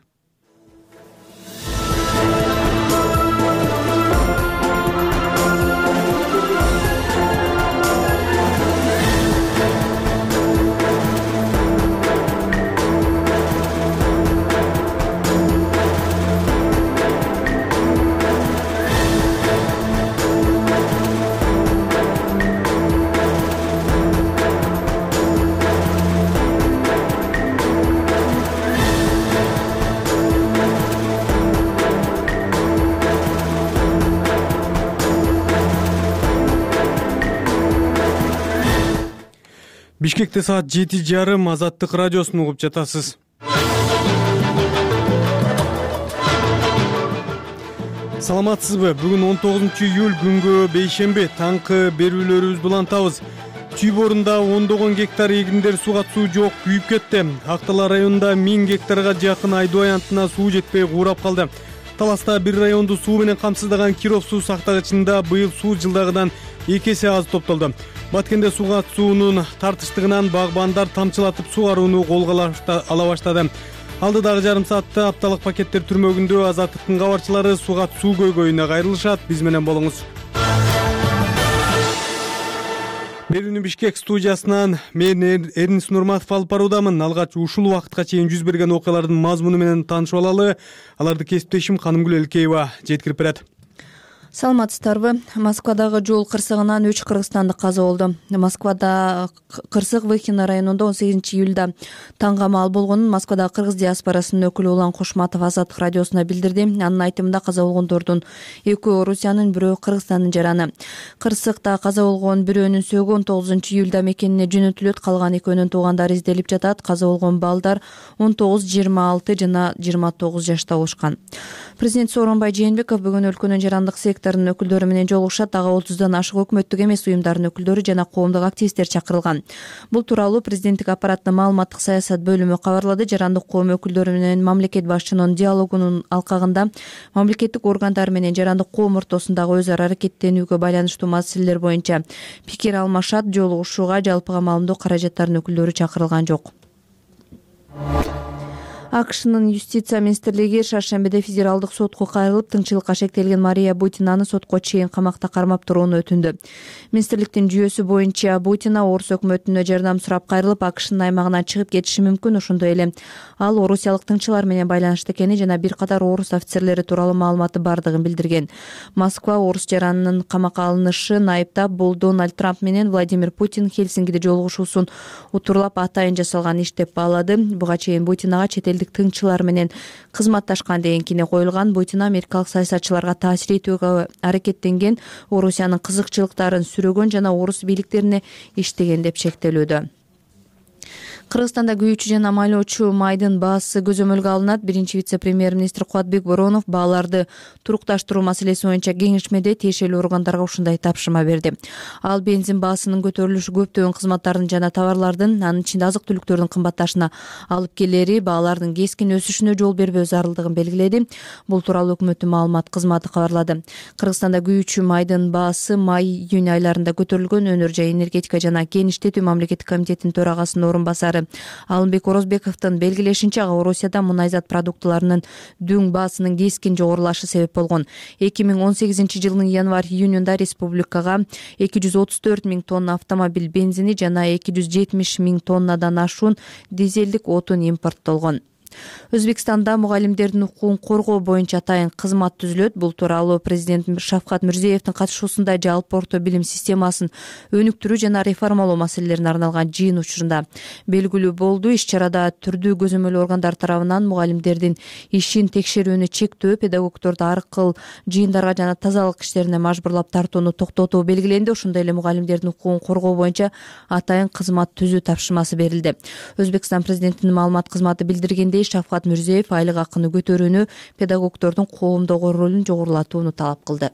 Бишкекте саат 7:30 Азаттык радиосун угуп жатасыз. Саламатсызбы? Бүгүн 19-июль күнгө бейшемби таңкы берүүлөрүбүздү улантабыз. Чүй борунда 10 гектар эгиндер суга суу жок, күйүп кетти. Актала районунда 1000 гектарга жакын айдоо аянтына суу жетпей куурап калды. Таласта бир районду суу менен камсыздаган Киров суу сактагычында быйыл суу жылдагыдан 2 эсе аз топтолду. Баткенде суга суунун тартыштыгынан багбандар тамчылатып сугарууну колго ала баштады. Алдыдагы жарым саатта апталык пакеттер түрмөгүндө Азаттыктын кабарчылары суга суу көйгөйүнө кайрылышат. Биз менен болуңуз. Берүүнү Бишкек студиясынан мен Эрнис Нурматов алып баруудамын. Алгач ушул убакытка чейин жүз берген окуялардын мазмуну менен таанышып алалы. Аларды кесиптешим Канымгүл Элкеева жеткирип берет. Саламатсыздарбы? Москвадагы жол кырсыгынан 3 кыргызстандык каза болду. Москвада кырсык Выхино районунда 18-июлда таңгамал болгонун Москвадагы кыргыз диаспорасынын өкүлү Улан Кошматов Азаттык радиосуна билдирди. Анын айтымында каза болгондордун экөө Орусиянын, бирөө Кыргызстандын жараны. Кырсыкта каза болгон бирөөнүн сөөгү 19-июлда мекенине жөнөтүлөт, калган экөөнүн туугандары изделип жатат. Каза болгон балдар 19, 26 жана 29 жашта болушкан. Президент Сооронбай Жээнбеков бүгүн өлкөнүн жарандык секторунун өкүлдөрү менен жолугушат. Ага 30дан ашык өкмөттүк эмес уюмдардын өкүлдөрү жана коомдук активисттер чакырылган. Бул тууралуу президенттик аппараттын маалыматтык саясат бөлүмү кабарлады. Жарандык коом өкүлдөрү менен мамлекет башчынын диалогунун алкагында мамлекеттик органдар менен жарандык коом ортосундагы өз ара аракеттенүүгө байланыштуу маселелер боюнча пикир алмашат. Жолугушууга жалпыга маалымдоо каражаттарынын өкүлдөрү чакырылган жок. АКШнын юстиция министрлиги шаршембиде федералдык сотко кайрылып, тыңчылыкка шектелген Мария Бутинаны сотко чейин камакта кармап турууну өтүндү. Министрликтин жүйөсү боюнча Бутина Орус өкмөтүнө жардам сурап кайрылып, АКШнын аймагынан чыгып кетиши мүмкүн. Ошондой эле ал орусиялык тыңчылар менен байланышта экени жана бир катар орус офицерлери тууралуу маалыматы бардыгын билдирген. Москва орус жаранынын камакка алынышын айыптап, бул Дональд Трамп менен Владимир Путин Хельсинкиде жолугушуусун утурлап атайын жасалган иш деп баалады. Буга чейин Бутинага четелдик тыңчылар менен кызматташкан деген кине коюлган. Бутина америкалык саясатчыларга таасир этүүгө аракеттенген, Орусиянын кызыкчылыктарын сүрөгөн жана орус бийликтерине иштеген деп шектелүүдө. Кыргызстанда күйүүчү жана майлоочу майдын баасы көзөмөлгө алынат. Биринчи вице-премьер-министр Кубатбек Боронов бааларды турукташтыруу маселеси боюнча кеңешмеде тиешелүү органдарга ушундай тапшырма берди. Ал бензин баасынын көтөрүлүшү көптөгөн кызматтардын жана товарлардын, анын ичинде азык-түлүктөрдүн кымбатташына алып келери, баалардын кескин өсүшүнө жол бербөө зарылдыгын белгиледи. Бул тууралуу өкмөттүн маалымат кызматы кабарлады. Кыргызстанда күйүүчү майдын баасы май-июнь айларында көтөрүлгөн. Өнөр жай энергетика жана кен иштетүү мамлекеттик комитетинин төрагасынын орун басары Алымбек Орозбековдун белгилешинче, Орусияда мунайзат продуктыларынын дүң баасынын кескин жогорулашы себеп болгон. 2018-жылдын январь-июнунда республикага 234 000 тонна автомобиль бензини жана 270 000 тоннадан ашуун дизелдик отун импорттолгон. Өзбекстанда мугалимдердин укугун коргоо боюнча атайын кызмат түзүлөт. Бул тууралуу президент Шавкат Мирзиевдин катышуусунда жалпы орто билим системасын өнүктүрүү жана реформалоо маселелерине арналган жыйын учурунда белгилүү болду. Иш чарада түрдүү көзөмөл органдар тарабынан мугалимдердин ишин текшерүүнү чектөө, педагогдорду ар кыл жыйындарга жана тазалык иштерине мажбурлап тартууну токтотуу белгиленди. Ошондой эле мугалимдердин укугун коргоо боюнча атайын кызмат түзүү тапшырмасы берилди. Өзбекстан президентинин маалымат кызматы билдиргендей, Шавкат Мирзиев айлык акыны көтөрүүнү, педагогдордун коомдогу ролун жогорулатууну талап кылды.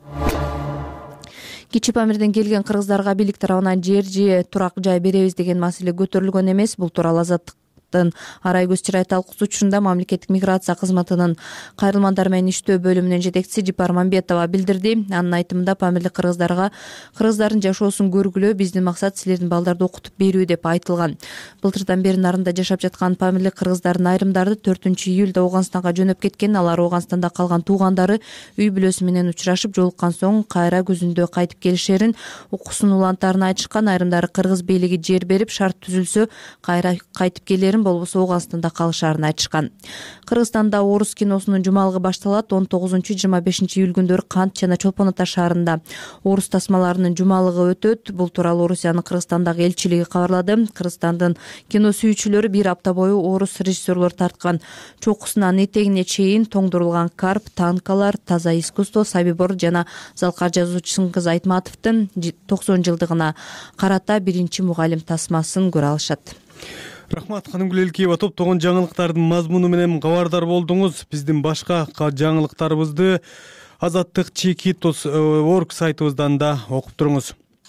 Кичи Памирден келген кыргыздарга бийлик тарабынан жер турак жай беребиз деген маселе көтөрүлгөн эмес. Бул тууралуу Азаттык Арай көз чырай талкуусу учурунда мамлекеттик миграция кызматынын кайрылмандар менен иштөө бөлүмүнүн жетекчиси Жипар Мамбетова билдирди. Анын айтымында Памирлик кыргыздарга кыргыздардын жашоосун көргүлөө, биздин максат силердин балдарды окутуп берүү деп айтылган. Былтырдан бери нарында жашап жаткан Памирлик кыргыздардын айрымдары 4-июлда Ооганстанга жөнөп кеткен. Алар Ооганстанда калган туугандары үй бүлөсү менен учурашып, жолуккан соң кайра күзүндө кайтып келишерин, укуусун улантаарын айтышкан. Айрымдары кыргыз бийлиги жер берип, шарт түзүлсө кайра кайтып келерин, кетиштерин, болбосо Ооганстанда калышаарын айтышкан. Кыргызстанда орус киносунун жумалыгы башталат. 19-25 июль күндөрү Кант жана Чолпон Ата шаарында орус тасмаларынын жумалыгы өтөт. Бул тууралуу Орусиянын Кыргызстандагы элчилиги кабарлады. Кыргызстандын кино сүйүүчүлөрү бир апта бою орус режиссерлор тарткан чокусунан этегине чейин тоңдурулган карп, танкалар, таза искусство, Собибор жана Залкар жазуучу Сыңгыз Айтматовдун 90 жылдыгына карата биринчи мугалим тасмасын көрө алышат. Рахмат, Канымгүл Элкеева. Топтогон жаңылыктардын мазмуну менен кабардар болдуңуз. Биздин башка жаңылыктарыбызды Азаттык Чекитос.org сайтыбыздан да окуп туруңуз.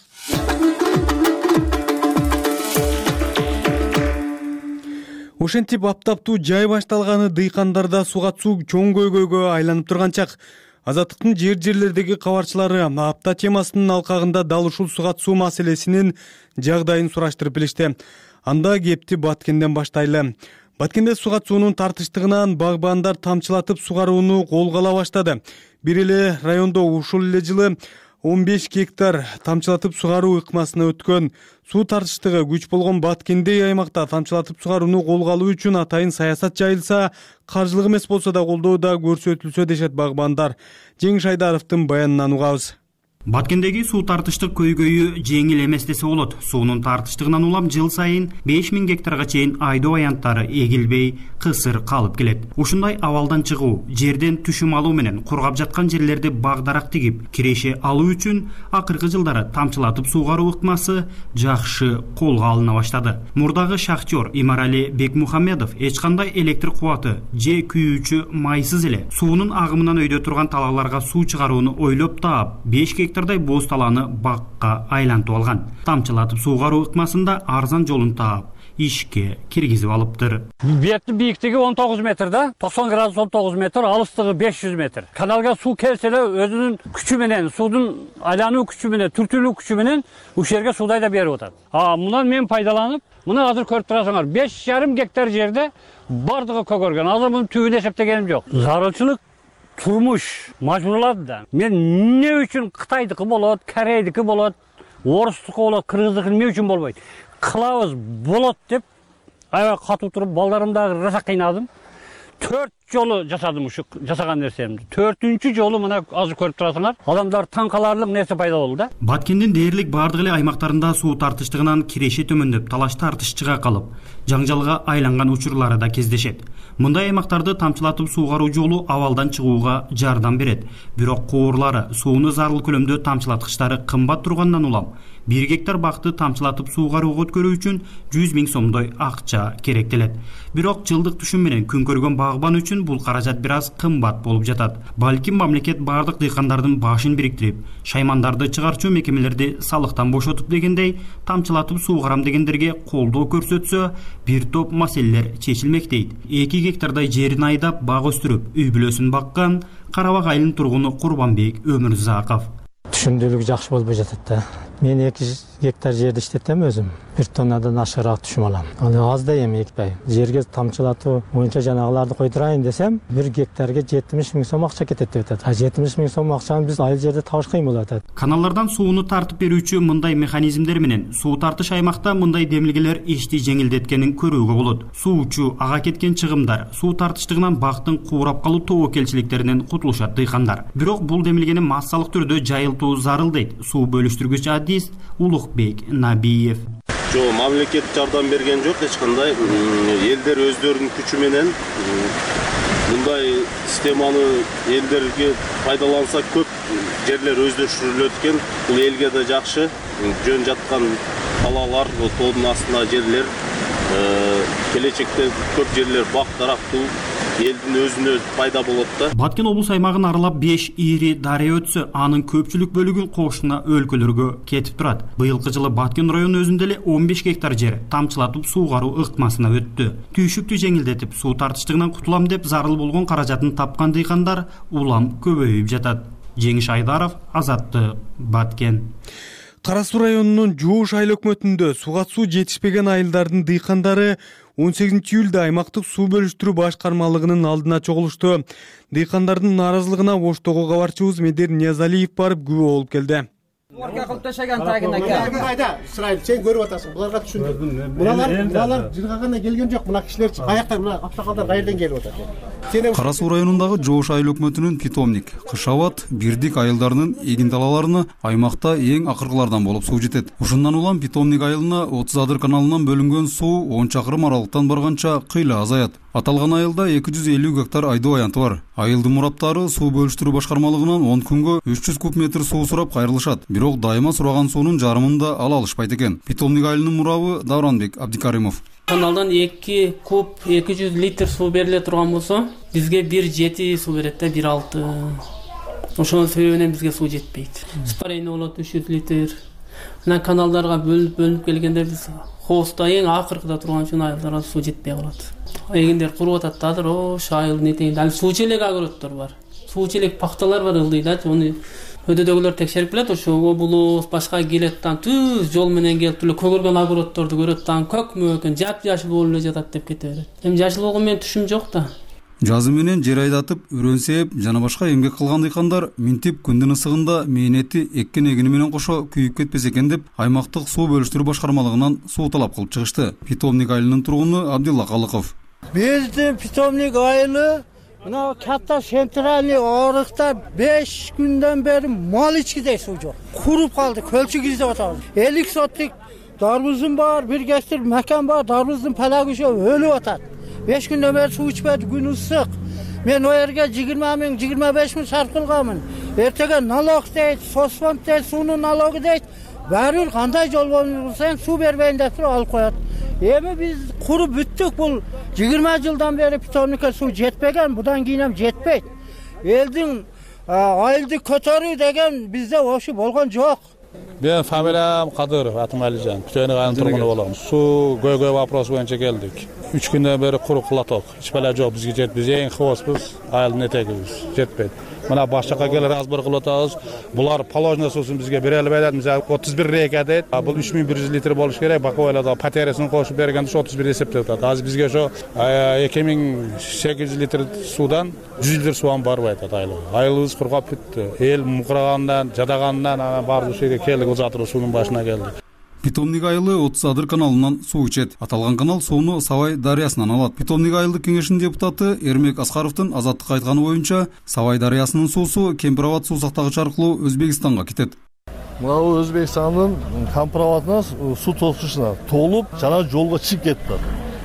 Ошентип аптаптуу жай башталганы дыйкандарда сугат-суу чоң көйгөйгө айланып турган чак. Азаттыктын жерлердеги кабарчылары апта темасынын алкагында дал ушул сугат-суу маселесинин жагдайын сураштырып билишти. Анда кепти Баткенден баштайлы. Баткенде сугат-суунун тартыштыгынан багбандар тамчылатып сугарууну колго ала баштады. Бир эле райондо ушул эле жылы 15 гектар тамчылатып сугаруу ыкмасына өткөн. Суу тартыштыгы күч болгон Баткендей аймакта тамчылатып сугарууну колго алуу үчүн атайын саясат жайылса, каржылык эмес болсо да колдоо да көрсөтүлсө дешет багбандар. Жеңиш Айдаровдун баянынан угабыз. Баткендеги суу тартыштык көйгөйү жеңил эмес десе болот. Суунун тартыштыгынан улам жыл сайын 5000 гектарга чейин айдоо аянттары эгилбей, кысыр калып келет. Ушундай абалдан чыгуу, жерден түшүм алуу менен кургап жаткан жерлерди багдарак тигип, киреше алуу үчүн акыркы жылдары тамчылатып суугаруу ыкмасы жакшы колго алына баштады. Мурдагы шахтер Имарали Бекмухамедов эч кандай электр кубаты же күйүүчү майсыз эле суунун агымынан өйдө турган талааларга суу чыгарууну ойлоп таап, 5 гектардай боз талааны бакка айлантып алган. Тамчылатып суугаруу ыкмасында арзан жолун таап, ишке киргизип алыптыр. Беттин бийиктиги 19 метр да, 90 градус 19 метр, алыстыгы 500 метр. Каналга суу келсе эле өзүнүн күчү менен, суудун айлануу күчү менен, түртүлүү күчү менен ушул жерге суудай да берип атат. Мындан мен пайдаланып, мына азыр көрүп турасыңар, 5,5 гектар жерде бардыгы көгөргөн. Азыр мунун түбүн эсептегеним жок. Зарылчылык турмуш мажбурлады да. Мен эмне үчүн Кытайдыкы болот, Корейдики болот, орустуку болот, кыргыздыкы эмне үчүн болбойт? Кылабыз болот деп аябай катуу туруп балдарымды дагы роса кыйнадым. 4 жолу жасадым ушу жасаган нерсемди. 4-үнчү жолу мына азыр көрүп турасыңар, адамдар таң каларлык нерсе пайда болду да. Баткендин дээрлик бардык эле аймактарында суу тартыштыгынан киреше төмөндөп, талаш тартыш чыга калып, жаңжалга айланган учурлары да кездешет. Мындай аймактарды тамчылатып суугаруу жолу абалдан чыгууга жардам берет. Бирок куурлары, сууну зарыл көлөмдө тамчылаткычтары кымбат тургандан улам 1 гектар бакты тамчылатып суугарууга өткөрүү үчүн 100 000 сомдой акча керектелет. Бирок жылдык түшүм менен күн көргөн багбан үчүн бул каражат бир аз кымбат болуп жатат. Балким мамлекет бардык дыйкандардын башын бириктирип, шаймандарды чыгарчу мекемелерди салыктан бошотуп дегендей, тамчылатып суугарам дегендерге колдоо көрсөтсө, бир топ маселелер чечилмек дейт. 2 гектардай жерин айдап, бак өстүрүп, үй бүлөсүн баккан Карабак айылынын тургуну Курбанбек Өмүрзаков. Түшүмдүүлүгү жакшы болбой жатат да. Мен 2 гектар жерди иштетем өзүм. 1 тоннадан ашыгыраак түшүм алам. Аны аз да эми экпей. Жерге тамчылатуу боюнча жанагыларды койдурайын десем, 1 гектарга 70 000 сом акча кетет деп атат. 70 000 сом акчаны биз айыл жерде табыш кыйын болуп атат. Каналдардан сууну тартып берүүчү мындай механизмдер менен суу тартыш аймакта мындай демилгелер ишти жеңилдеткенин көрүүгө болот. Суучу, ага кеткен чыгымдар, суу тартыштыгынан бактын куурап калуу тобокелчиликтеринен кутулушат дыйкандар. Бирок бул демилгени массалык түрдө жайылтуу зарыл дейт суу бөлүштүргүч адист Улукбек Набиев. Мамлекет жардам берген жок, эч кандай. Элдер өздөрүнүн күчү менен мындай системаны элдерге пайдаланса көп жерлер өздөштүрүлөт экен. Бул элге да жакшы. Жөн жаткан талаалар, тоодун астына жерлер, келечекте көп жерлер бак дарактуу элдин өзүнө пайда болот да. Баткен облус аймагын аралап 5 ири дарыя өтсө, анын көпчүлүк бөлүгүн кошуна өлкөлөргө кетип турат. Быйылкы жылы Баткен району өзүндө эле 15 гектар жер тамчылатып суугаруу ыкмасына өттү. Түйшүктү жеңилдетип, суу тартыштыгынан кутулам деп зарыл болгон каражатын тапкан дыйкандар улам көбөйүп жатат. Жеңиш Айдаров, Азаттык, Баткен. Кара Суу районунун Жууш айыл өкмөтүндө сугат суу жетишпеген айылдардын дыйкандары 18 июлда аймактык суу бөлүштүрүү башкармалыгынын алдына чогулушту. Дыйкандардын нааразылыгына Оштогу кабарчыбыз Медер Ниязалиев барып күбө болуп келди. кылып ташаган тагына кайда Исраил сен көрүп атасың буларга түшүндүр. Булар жыргагандан келген жок. Мына кишилерчи каяктан мына аксакалдар кайерден келип атат? Кара Суу районундагы Жоош айыл өкмөтүнүн питомник кыш абат бирдик айылдарынын эгин талаларына аймакта эң акыркылардан болуп суу жетет. Ушундан улам питомник айылына 30 адыр каналынан бөлүнгөн суу 10 чакырым аралыктан барганча кыйла азаят. Аталган айылда 250 гектар айдоо аянты бар. Айылдын мураптары суу бөлүштүрүү башкармалыгынан 10 күнгө 300 куб метр суу сурап кайрылышат. Бирок дайыма сураган суунун жарымын да ала алышпайт экен. Питомник айылынын мурабы Давранбек Абдикаримов. Каналдан 2 куб 200 литр суу бериле турган болсо, бизге 1,7 суу берет да, 1,6. Ошонун себебинен бизге суу жетпейт. Спарейный болот 300 литр. Мына каналдарга бөлүнүп келгенде биз хоста эң акыркыда турган үчүн айылдарга суу жетпей калат. Эгиндер куруп атат дагы, ош айылдын этегинде али суу желек огороддор бар. Суу желек пахталар бар ылдыйда, аны өдөдөгүлөр текшерип келет, ошо облус башка келет да, түз жол менен келип эле көгөргөн огороддорду көрөт да, көкмө экен, жапжашыл болуп эле жатат деп кете берет. Эми жашыл болгон менен түшүм жок да. Жазы менен жер айдатып, үрөн сээп жана башка эмгек кылган дыйкандар минтип күндүн ысыгында мээнети эккен эгини менен кошо күйүп кетпес экен деп аймактык суу бөлүштүрүү башкармалыгынан суу талап кылып чыгышты. Питомник айылынын тургуну Абдилла Калыков. Биздин питомник айылы мына катта центральный орукта 5 күндөн бери мал ичкидей суу жок. Куруп калды, көлчү киздеп атабыз. 50 соттук дарбызым бар, 1 гектар макан бар, дарбыздын палагы өлүп атат. 5 күндөн бери суу ичпейт, күн ысык. Мен о жерге 20 миң, 25 миң сарп кылганмын. Эртеге налог дейт, сосфонд дейт, суунун налогу дейт. Баары кандай жол болсо суу бербейин деп туруп алып коет. Эми биз куруп бүттүк, бул 20 жылдан бери питомникке суу жетпеген, будан кийин жетпейт. Элдин айылды көтөрүү деген бизде ошо болгон жок. Мен фамилиям Кадыров, атым Алижан. Питомник айылынын тургуну болом. Суу көйгөй вопрос боюнча келдик. 3 күндөн бери куруп кылаток. Ичпеле жок, бизге жетпейт. Биз эң хвостбуз, айылдын этегибиз. Жетпейт. Мына башчакка келип разбор кылып атабыз. Булар положено суусун бизге бере албайт. Мисалы 31 река дейт. Бул 3100 литр болуш керек. Бакойларда патересин кошуп бергенде 31 эсептеп атат. Азыр бизге ошо 2800 литр суудан 100 литр суу барбайт айылга. Айылыбыз кургап бүттү. Эл мукрагандан, жадагандан баары ушул жерге келдик, узатыр суунун башына келдик. Питомник айылы 30 адыр каналынан суу ичет. Аталган канал сууну Савай дарыясынан алат. Питомник айылдык кеңешинин депутаты Эрмек Аскаровдун азаттыкка айтканы боюнча, Савай дарыясынын суусу Кемпирабад суу сактагыч аркылуу Өзбекстанга кетет. Мына Өзбекстандын Кемпирабадына суу тосушуна толуп, жана жолго чыгып кетти.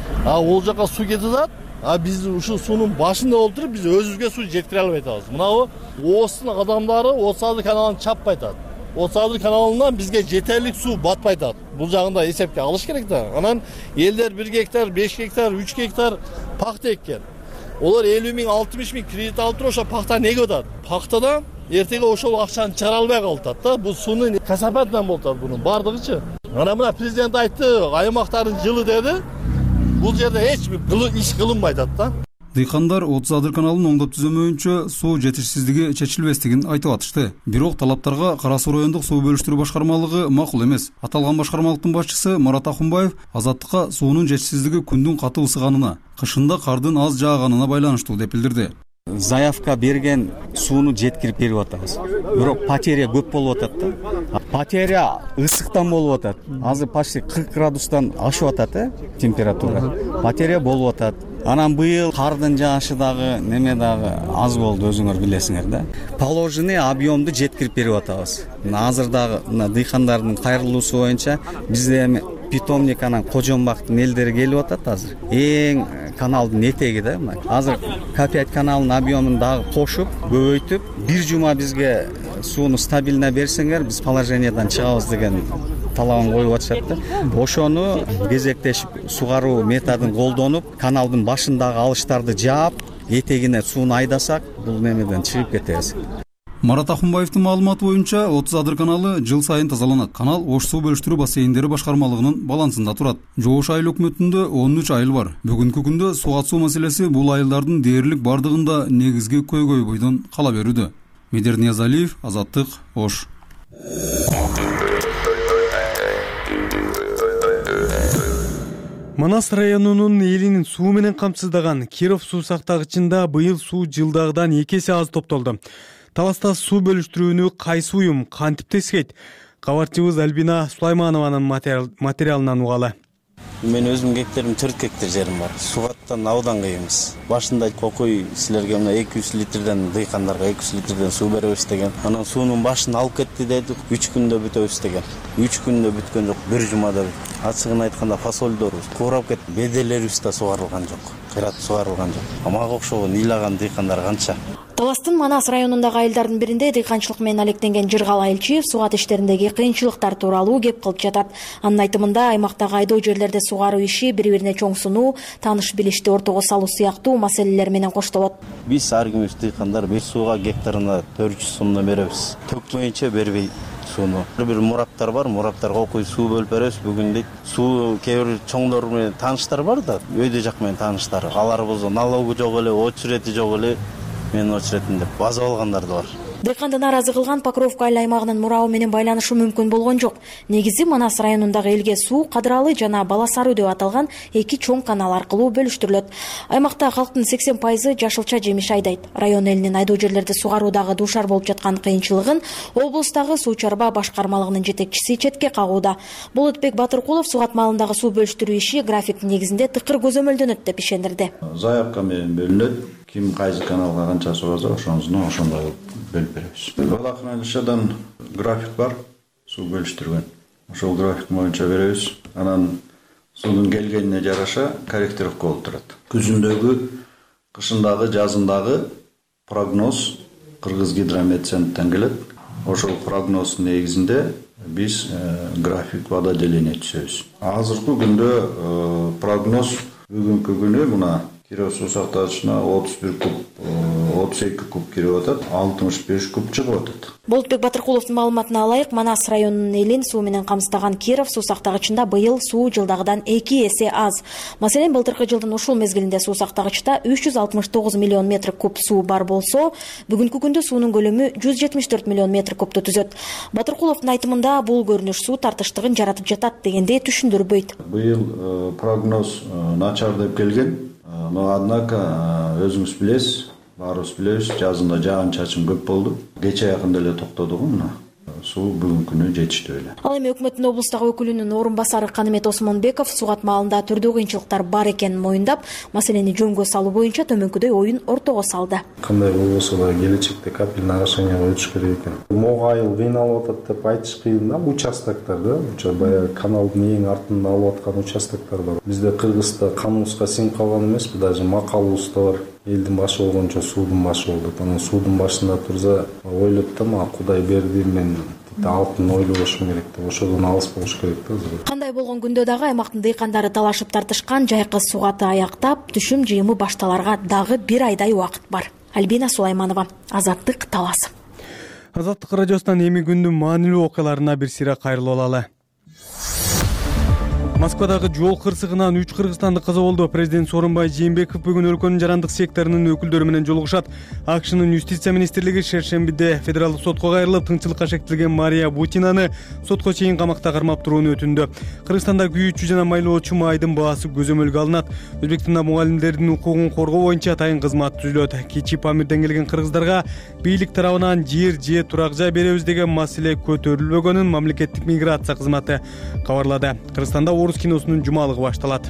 Ол жака суу кетип атат. Биз ушул суунун башында олтуруп, биз өзүбүзгө суу жеткире албай атабыз. Мына Оостун адамдары 30 адыр каналын чаппай атат. 30 адыр каналынан бизге жетерлик суу батпай атат. Бул жагында эсепке алыш керек да. Анан элдер 1 гектар, 5 гектар, 3 гектар пахта эккен. Олар 50 миң, 60 миң кредит алып туруп, ошо пахта неге атат? Пахтадан эртеге ошол акчаны чыгара албай калат да. Бул суунун касапат менен болот бунун бардыгычы. Анан мына президент айтты, аймактардын жылы деди. Бул жерде эч бир иш кылынбайт да. Дыйкандар 30 адыр каналын оңдоп түзөмөйүнчө суу жетишсиздиги чечилбестигин айтып атышты. Бирок талаптарга Кара Суу райондук суу бөлүштүрүү башкармалыгы макул эмес. Аталган башкармалыктын башчысы Марат Ахунбаев азаттыкка суунун жетишсиздиги күндүн каты ысыганына, кышында кардын аз жааганына байланыштуу деп билдирди. Заявка берген сууну жеткирип берип атабыз. Бирок потеря көп болуп атат да. Потеря ысыктан болуп атат. Азыр почти 40 градустан ашып атат температура. Потеря болуп атат. Анан быйыл кардын жаашы дагы, неме дагы аз болду, өзүңөр билесиңер да. Положенный объемду жеткирип берип атабыз. Азыр дагы дыйкандардын кайрылуусу боюнча бизде эми питомник анан Кожомбактын элдери келип атат азыр. Эң каналдын этеги да. Азыр К5 каналынын объемун дагы кошуп, көбөйтүп, бир жума бизге сууну стабильно берсеңер, биз положениядан чыгабыз деген талабын коюп атышат да. Ошону кезектешип сугаруу методун колдонуп, каналдын башындагы алыштарды жаап, этегине сууну айдасак, бул немеден чыгып кетебиз. Марат Ахунбаевдин маалыматы боюнча 30 адыр каналы жыл сайын тазаланат. Канал Ош суу бөлүштүрүү бассейндери башкармалыгынын балансында турат. Жоош айыл өкмөтүндө 13 айыл бар. Бүгүнкү күндө суу катышуу маселеси бул айылдардын дээрлик бардыгында негизги көйгөй бойдон кала берүүдө. Медер Ниязалиев, Азаттык, Ош. Манас районунун элинин суу менен камсыздаган Киров суу сактагычында быйыл суу жылдагыдан 2 эсе аз топтолду. Таласта суу бөлүштүрүүнү кайсы уюм кантип тескейт? Кабарчыбыз Альбина Сулайманованын материалынан угалы. Мен өзüm гектарым 4 гектар жерим бар. Сугаттан абдан кыйынбыз. Башында кокуй силерге мына 200 литрден дыйкандарга 200 литрден суу беребиз деген. Анан суунун башын алып кетти дедик. 3 күндө бүтөбүз деген. 3 күндө бүткөн жок, бир жумада бүт. Ачыгын айтканда фасолдорубуз куурап кетти. Беделерибиз да сугарылган жок. Кыйрат сугарылган жок. Мага окшогон ыйлаган дыйкандар канча. Таластын Манас районундагы айылдардын биринде дыйканчылык менен алектенген Жыргал Айылчиев сугат иштериндеги кыйынчылыктар тууралуу кеп кылып жатат. Анын айтымында аймактагы айдоо жерлерде сугаруу иши бири-бирине чоң сунуу, тааныш билишти ортого салуу сыяктуу маселелер менен коштолот. Биз ар кимибиз дыйкандар бир сууга гектарына 400 сомдон беребиз. Төкмөйүнчө бербей сууну. Бир мураптар бар, мураптарга окуй суу бөлүп беребиз. Бүгүн дейт суу кээ бир чоңдор менен тааныштар бар да, өйдө жак менен тааныштар. Алар болсо налогу жок эле, очерети жок эле. Мен очеретинде база алгандар да бар. Дыйканды нааразы кылган Покровка айыл аймагынын мурабы менен байланышы мүмкүн болгон жок. Негизи Манас районундагы элге суу Кадыралы жана Баласаруу деп аталган эки чоң канал аркылуу бөлүштүрүлөт. Аймакта калктын 80% жашылча жемиш айдайт. Район элинин айдоо жерлерди сугаруудагы дуушар болуп жаткан кыйынчылыгын облустагы суу чарба башкармалыгынын жетекчиси четке кагууда. Болотбек Батыркулов сугат маалындагы суу бөлүштүрүү иши график негизинде тыкыр көзөмөлдөнөт деп ишендирди. Заявка менен бөлүнөт. Ким кайсы каналга канча суу алса, ошонусуна ошондой бөлүп беребиз. Водохранилищеден график бар, суу бөлүштүргөн. Ошол график боюнча беребиз. Анан суунун келгенине жараша корректировка болуп турат. Күзүндөгү, кышындагы, жазындагы прогноз Кыргыз гидрометцентрден келет. Ошол прогноз негизинде биз график вододеление түзөбүз. Азыркы күндө прогноз бүгүнкү күнү мына Киров суу сактагычына 31 куб, 32 куб кирип атат, 65 куб чыгып атат. Болотбек Батыркуловдун маалыматына алайык, Манас районунун элин суу менен камсыздаган Киров суу сактагычында быйыл суу жылдагыдан 2 эсе аз. Маселен, былтыркы жылдын ушул мезгилинде суу сактагычта 369 миллион метр куб суу бар болсо, бүгүнкү күндө суунун көлөмү 174 миллион метр кубту түзөт. Батыркуловдун айтымында бул көрүнүш суу тартыштыгын жаратып жатат дегенде түшүндүрбөйт. Быйыл прогноз начар деп келген. Но однако өзүңүз билесиз, баарыбыз билебиз, жазында жаан-чачын көп болду. Кече жакында эле токтоду го мына. Суу бүгүнкү күнү жетиштүү эле. Ал эми өкмөттүн облустагы өкүлүнүн орун басары Канымет Осмонбеков сугат маалында түрдүү кыйынчылыктар бар экенин моюндап, маселени жөнгө салуу боюнча төмөнкүдөй оюн ортого салды. Кандай болбосо да келечекте капельный орошениеге өтүш керек экен. Мога айыл кыйналып атат деп айтыш кыйын да, участоктарда, баягы каналдын эң артында алып аткан участоктор бар. Бизде Кыргызда канууска сиңип калган эмеспи, даже макалыбыз да бар. Элдин башы болгончо суудун башы болду. Анан суудун башында турса, ойлоп да, мага Кудай берди, мен алтын ойлобошум керек деп, ошодон алыс болуш керек да. Кандай болгон күндө дагы аймактын дыйкандары талашып тартышкан жайкы сугаты аяктап, түшүм жыйымы башталарга дагы бир айдай убакыт бар. Альбина Сулайманова, Азаттык, Талас. Азаттык радиосунан эми күндүн маанилүү окуяларына бир сыйра кайрылып алалы. Москвадагы жол кырсыгынан 3 кыргызстандык каза болду. Президент Сооронбай Жээнбеков бүгүн өлкөнүн жарандык секторунун өкүлдөрү менен жолугушат. АКШнын юстиция министрлиги шершембиде федералдык сотко кайрылып, тыңчылыкка шектелген Мария Бутинаны сотко чейин камакта кармап турууну өтүндү. Кыргызстанда күйүүчү жана майлоочу майдын баасы көзөмөлгө алынат. Өзбекстанда мугалимдердин укугун коргоо боюнча атайын кызмат түзүлөт. Кичи Памирден келген кыргыздарга бийлик тарабынан жер же турак жай беребиз деген маселе көтөрүлбөгөнүн мамлекеттик миграция кызматы кабарлады. Кыргызстанда орус киносунун жумалыгы башталат.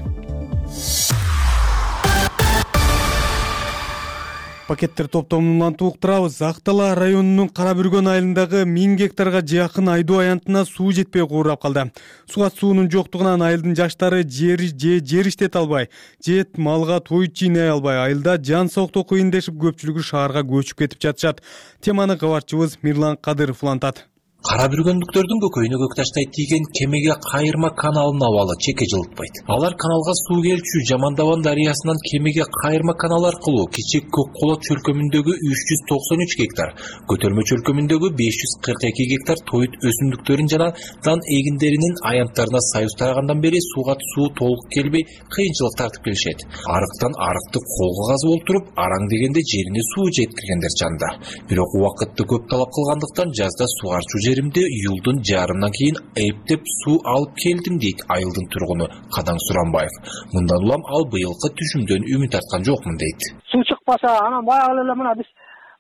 Пакеттер топтомун улантып уктурабыз. Актала районунун Кара Бүргөн айылындагы 1000 гектарга жакын айдоо аянтына суу жетпей куурап калды. Сугат суунун жоктугунан айылдын жаштары жер иштете албай, малга той чыйнай албай, айылда жан соктоо кыйындашып көпчүлүгү шаарга көчүп кетип жатышат. Теманы кабарчыбыз Мирлан Кадыров улантат. Кара бүргөндүктөрдүн көкөйүнө көк таштай тийген кемеге кайырма каналынын абалы чеке жылытпайт. Алар каналга суу келчү Жамандабан дарыясынан кемеге кайырма канал аркылуу Кичи Көк Колот чөлкөмүндөгү 393 гектар, Көтөрмө чөлкөмүндөгү 542 гектар тоют өсүмдүктөрүн жана дан эгиндеринин аянттарына союз тарагандан бери сугат суу толук келбей кыйынчылык тартып келишет. Арыктан арыкты колго казып олтуруп, араң дегенде жерине суу жеткиргендер жанда. Бирок убакытты көп талап кылгандыктан жазда сугарчу жеримде июлдун жарымынан кийин эптеп суу алып келдим дейт айылдын тургуну Кадаң Суранбаев. Мындан улам ал быйылкы түшүмдөн үмүт арткан жокмун дейт. Суу чыкпаса, анан баягы эле мына биз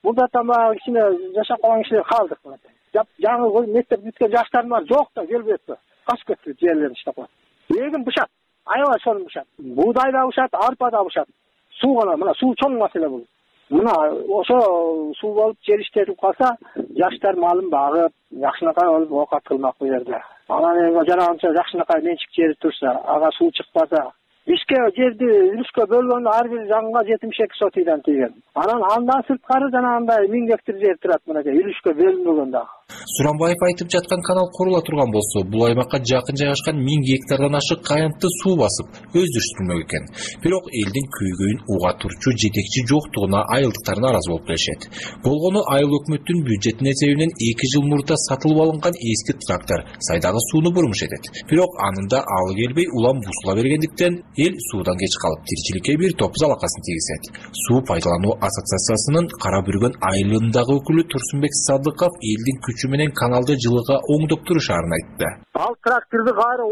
Burada тамагы кичине жашап калган кишилер калдык. Жаңы мектеп бүткөн жаштар бар, жок да келбепти. Качып кетти, жерлерин иштеп калат. Эгин бушат, аябай сонун бушат. Буудай да бушат, арпа да бушат. Суу гана, мына суу чоң маселе бул. Мына ошо суу болуп жер иштетип калса, жаштар малын багып, жакшынакай болуп оокат кылмак бу жерде. Анан эми жанагынча жакшынакай менчик жери турса, ага суу чыкпаса, бишке жерди үлүшкө бөлгөндө ар бир жаңга 72 сотыйдан тийген. Андан сырткары жанагындай 1000 гектар жер турат мынакей үлүшкө бөлүнбөгөндө. Суранбаев айтып жаткан канал курула турган болсо, бул аймакка жакын жайгашкан 1000 гектардан ашык каянтты суу басып, өздөрүштүрмөк экен. Бирок элдин күйгөйүн уга турчу жетекчи жоктугуна айылдыктар нааразы болуп келишет. Болгону айыл өкмөттүн бюджеттин эсебинен 2 жыл мурда сатылып алынган эски трактор сайдагы сууну бурмуш этет. Бирок анында алы келбей улам бусула бергендиктен эл суудан кеч калып, тиричиликке бир топ залакасын тийгизет. Суу пайдалануу ассоциациясынын Кара Бүргөн айылындагы өкүлү Турсунбек Садыков элдин күчү менен каналды жылыга оңдоп турушарын айтты. Ал тракторду кайра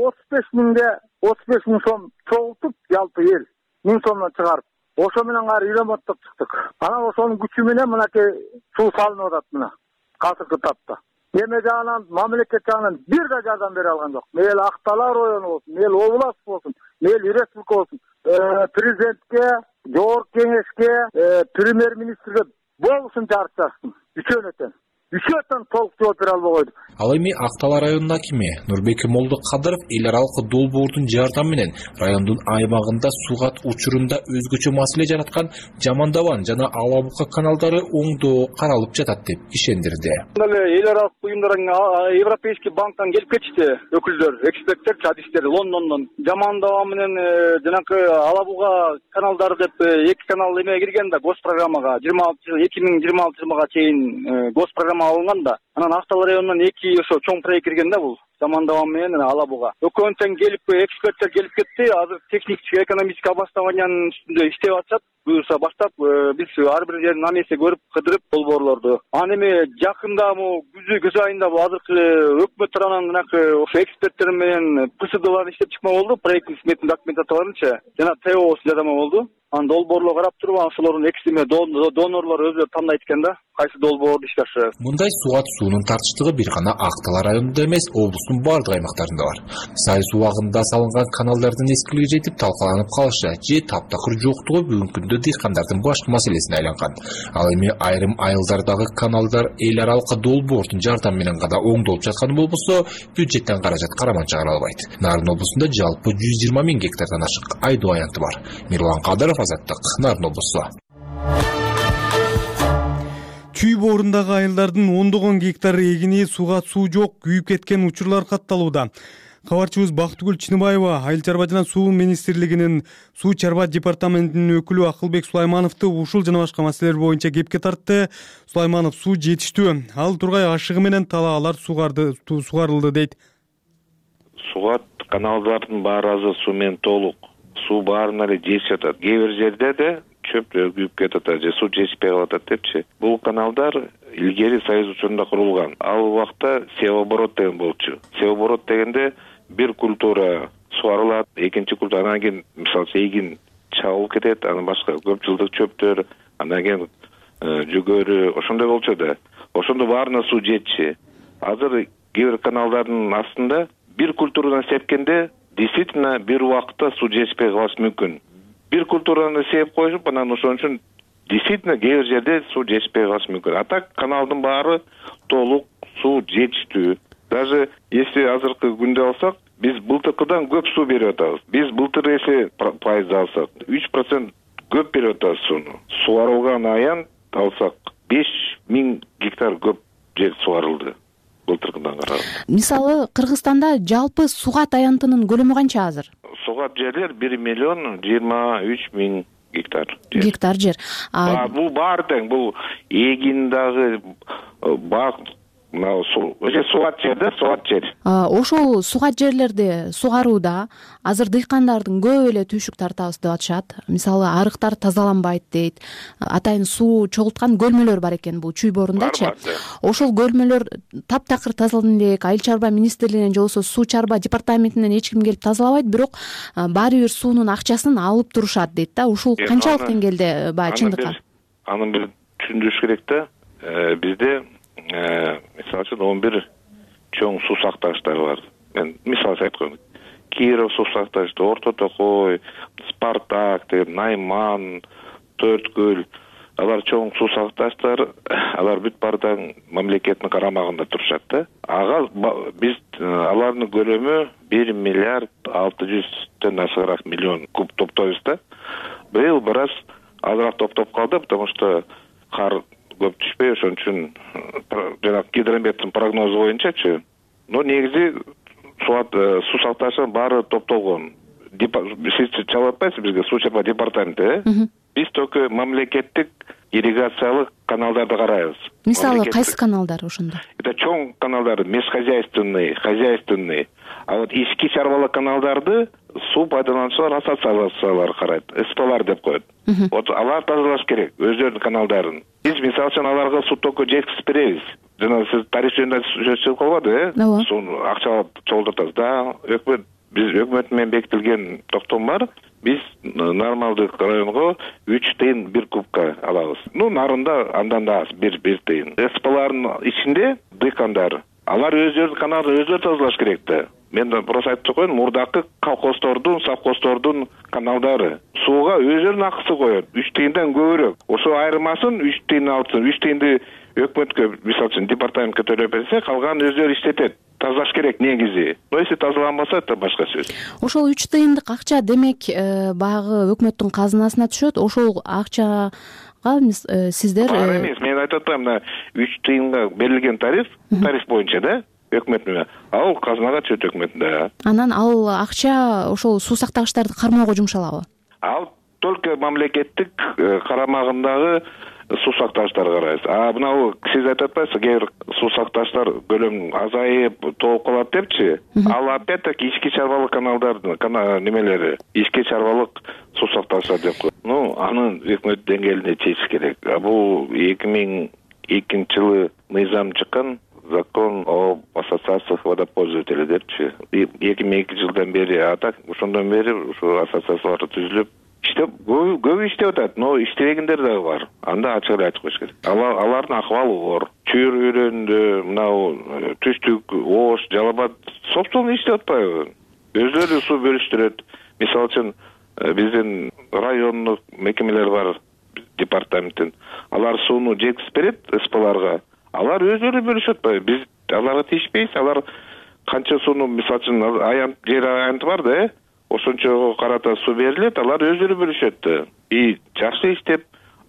35 миң сом чогултуп, жалпы эл 1000 сомдон чыгарып, ошо менен кайра ремонттоп чыктык. Анан ошонун күчү менен мынакей суу салынып атат мына. Казыркы тапта. Эме жагынан, мамлекет жагынан бир да жардам бере алган жок. Мейли Актала району болсун, мейли область болсун, мейли республика болсун, президентке, жогорку кеңешке, премьер-министрге болсун чарчасын. Үчөөтөн толук жооп бере албай койду. Ал эми Актала районунун акими Нурбек Молдокадыров эл аралык долбоордун жардамы менен райондун аймагында сугат учурунда өзгөчө маселе жараткан Жамандабан жана Алабука каналдары оңдоо каралып жатат деп ишендирди. Эл аралык уюмдардан Европейский банктан келип кетишти өкүлдөр, эксперттер, адистер Лондондон. Жамандабан менен жанакы Алабуга каналдары деп эки канал эме кирген да госпрограммага 2026 жылга чейин госпрограмма алынган да. Анан Актала районунан эки ошо чоң проект кирген да бул. Жамандабан менен Алабуга. Өкөнтөн келип эксперттер келип кетти. Азыр техник экономический обоснованиянын үстүндө иштеп атышат. Буюрса баштап биз ар бир жерин на месте көрүп, кыдырып долбоорлорду. Аны эми жакында күз айында азыркы өкмөт тарабынан мынакы ошо эксперттер менен ПСДларын иштеп чыкма болду. Проекттин сметный документацияларынча жана ТО жардамы болду. Аны долбоорлоо карап туруп, ошолордун эксиме донорлор өзүлөрү тандайт экен да, кайсы долбоорду иштеши. Мындай сугат суунун тартыштыгы бир гана Актала районунда эмес, облустун бардык аймактарында бар. Сайыс убагында салынган каналдардын эскилиги жетип талкаланып калышы же таптакыр жоктугу бүгүнкү күндө дыйкандардын башкы маселесине айланган. Ал эми айрым айылдардагы каналдар эл аралык долбоордун жардамы менен гана оңдолуп жатканы болбосо, бюджеттен каражат караман чыгара албайт. Нарын облусунда жалпы 120 000 гектардан ашык айдоо аянты бар. Мирлан Кадыров, Азаттык, Нарын облусу. Чүй боорундагы айылдардын 10 гектар эгини суга суу жок, күйүп кеткен учурлар катталууда. Кабарчыбыз Бактыгүл Чыныбаева Айыл чарба жана суу министрлигинин суу чарба департаментинин өкүлү Акылбек Сулаймановду ушул жана башка маселелер боюнча кепке тартты. Сулайманов суу жетиштүү. Ал тургай ашыгы менен талаалар сугарылды дейт. Сугат каналдардын баары азыр суу менен толук. Суу баарына эле жетип атат. Кээ бир жерде да чөптөр күйүп кетип атат же суу жетишпей калып атат депчи. Бул каналдар илгери Союз учурунда курулган. Ал убакта севооборот деген болчу. Севооборот дегенде бир культура сугарылат, экинчи культура, анан кийин мисалы эгин чабылып кетет, анан башка көп жылдык чөптөр, анан кийин жүгөрү, ошондой болчу да. Ошондо баарына суу жетчү. Азыр кээ бир каналдардын астында бир культурадан сепкенде действительно бир убакытта суу жетишпей калышы мүмкүн. Бир культураны сеп коюп, анан ошон үчүн действительно кээ бир жерде суу жетишпей калышы мүмкүн. А так каналдын баары толук суу жетиштүү. Даже если азыркы күндө алсак, биз былтыркыдан көп суу берип атабыз. Биз былтыр эсе пайыз алсак, 3% көп берип атабыз сууну. Сугарылган аян алсак 5000 гектар көп жер сугарылды. Мисалы, Кыргызстанда жалпы сугат аянтынын көлөмү канча азыр? Сугат жерлер 1 23 000 гектар. Гектар жер. Бул баары тең, бул эгин дагы бак, сугат жерде, сугат жер. Ошол сугат жерлерди сугарууда азыр дыйкандардын көп эле түйшүк тартабыз деп атышат. Мисалы, арыктар тазаланбайт дейт. Атайын суу чогулткан көлмөлөр бар экен бул чүй боорундачы. Ошол көлмөлөр таптакыр тазаланып элек, Айыл чарба министрлигинен же болбосо суу чарба департаментинен эч ким келип тазалабайт, бирок баары бир суунун акчасын алып турушат дейт да. Ушул канчалык деңгээлде чындыкка? Анын бир түшүндүрүш керек да. Бизде мисалы үчүн 11 чоң суу сактагычтар бар. Мен мисал айтып коеюн. Киров суу сактагычы, Орто Токой, Спартак, Найман, Төрткөл, алар чоң суу сактагычтар, алар бүт баардан мамлекеттин карамагында турушат да. Биз алардын көлөмү 1 миллиард 600 ашыгыраак миллион куб топтойбуз да. Быйыл бираз азыраак топтоп калды, потому что кар көп түшпөй, ошон үчүн жана гидрометтин прогнозу боюнчачы. Но негизи суу сактагычтын баары топтолгон. Сиз чалып атпайсызбы бизге суу чарба департаменти, Биз только мамлекеттик ирригациялык каналдарды карайбыз. Мисалы кайсы каналдар ошондо? Это чоң каналдар, межхозяйственный, хозяйственный. А вот ички чарбалык каналдарды суу пайдалануучулар ассоциациялары карайт, СПлар деп коет. Вот алар тазалаш керек өздөрүнүн каналдарын. Биз мисалы үчүн аларга суу только жеткизип беребиз. Жана сиз тариф жөнүндө сөз чыгып калбады, Сууну акчалап чогултатабыз да. Биз өкмөт менен бекитилген токтом бар. Биз нормалдык районго 3 тыйын 1 кубка алабыз. Нарында андан да аз 1 тыйын. СПлардын ичинде дыйкандар. Алар өздөрүнүн каналын өздөрү тазалаш керек да. Мен да просто айтып коеюн, мурдакы колхоздордун, совхоздордун каналдары сууга өздөрүнүн акысы коет. 3 тыйындан көбүрөөк. Ошо айырмасын 3 тыйын алсын. 3 тыйынды өкмөткө, мисалы үчүн департаментке төлөп берсе, калганын өздөрү иштетет. Тазалаш керек негизи. Но если тазаланбаса, это башка сөз. Ошол 3 тыйындык акча демек баягы өкмөттүн казынасына түшөт. Ошол акчага сиздер эмес, мен айтып атам, 3 тыйынга берилген тариф боюнча да, өкмөт менен. Ал казынага түшөт өкмөттүн да. Анан ал акча ошол суу сактагычтарды кармоого жумшалабы? Ал только мамлекеттик карамагындагы суу сактагычтарды карайбыз. Мына сиз айтып атпайсызбы, кээ бир суу сактагычтар көлөм азайып, толуп калат депчи. Ал опять-таки ички чарбалык каналдардын немелери, ички чарбалык суу сактагычтар деп коет. Аны өкмөт деңгээлинде чечиш керек. Бул 2002 жылы мыйзам чыккан, закон о ассоциациях водопользователей депчи. 2002 жылдан бери, ошондон бери ушу ассоциациялар түзүлүп иштеп, көбү иштеп атат, но иштебегендер дагы бар. Анда ачык айтып коюш керек. Алардын акыбалы оор. Чүйөр өрөөндө, мына Түштүк, Ош, Жалал Абад собственно иштеп атпайбы? Өздөрү суу бөлүштүрөт. Мисалы үчүн биздин райондук мекемелер бар, департаменттин. Алар сууну жеткизип берет СПларга. Алар өздөрү бөлүшүп атпайбы? Биз аларга тийишпейбиз. Алар канча сууну, мисалы үчүн жер аянты бар да, ошончого карата суу берилет, алар өздөрү бөлүшөт. Жакшы иштеп,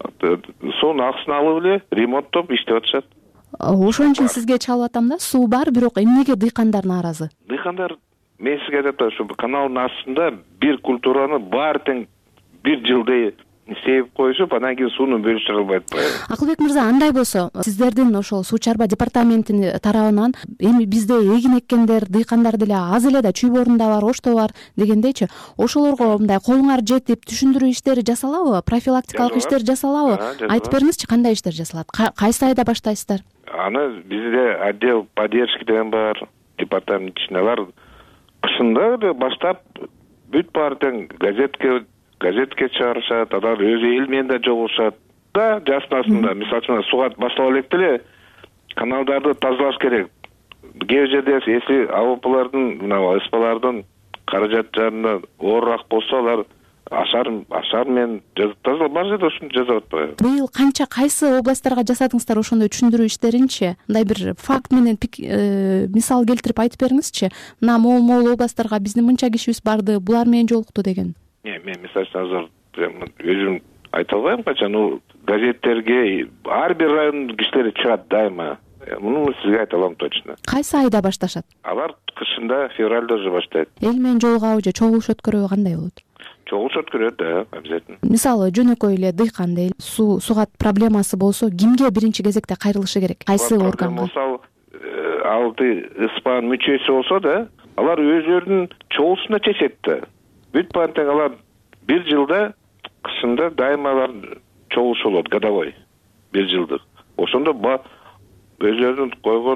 суунун акысын алып эле ремонттоп иштеп атышат. Ошон үчүн сизге чалып атам да, суу бар, бирок эмнеге дыйкандар нааразы? Дыйкандар, мен сизге айтып атам, ушу каналдын астында бир культураны баары тең бир жылдай сейип коюшуп, анан кийин сууну бөлүшүрө албай атпайбы? Акылбек мырза, андай болсо, сиздердин ошол суу чарба департаментинин тарабынан эми бизде эгин эккендер, дыйкандар деле аз эле да, Чүй Борунда бар, Ошто бар дегендейчи, ошолорго мындай колуңар жетип түшүндүрүү иштери жасалабы? Профилактикалык иштер жасалабы? Айтып бериңизчи, кандай иштер жасалат? Кайсы айда баштайсыздар? Аны бизде отдел поддержки деген бар, департамент ичинде. Алар кышында баштап бүт баары тең газетке чыгарышат, алар өз эл менен да жолугушат. Жасынасында, мисалы үчүн сууга баштала элек деле каналдарды тазалаш керек. Кээ жерде если АВПлардын, мына СПлардын каражат жарына оорураак болсо, алар ашар менен тазалап бар жерде ушуну жасап атпайбы? Быйыл кайсы областтарга жасадыңыздар ошондой түшүндүрүү иштеринчи? Мындай бир факт менен мисал келтирип айтып бериңизчи. Мына могул областтарга биздин мынча кишибиз барды, булар менен жолукту деген. Мен мисалы азыр өзүм айта албайм канча, газеттерге ар бир райондун кишилери чыгат дайыма. Муну сизге айта алам точно. Кайсы айда башташат? Алар кышында, февралда уже баштайт. Эл менен жолугабы же чогулуш өткөрүүбү кандай болот? Чогулуш өткөрөт, да, обязательно. Мисалы жөнөкөй эле дыйкан дейли, суугат проблемасы болсо, кимге биринчи кезекте кайрылышы керек? Кайсы органга? Мисалы, алты СПАнын мүчөсү болсо да, алар өздөрүнүн чогулушунда чечет да. Бүт баары алар бир жылда кышында дайыма алар чогулуш болот, годовой, бир жылдык. Ошондо өздөрүнүн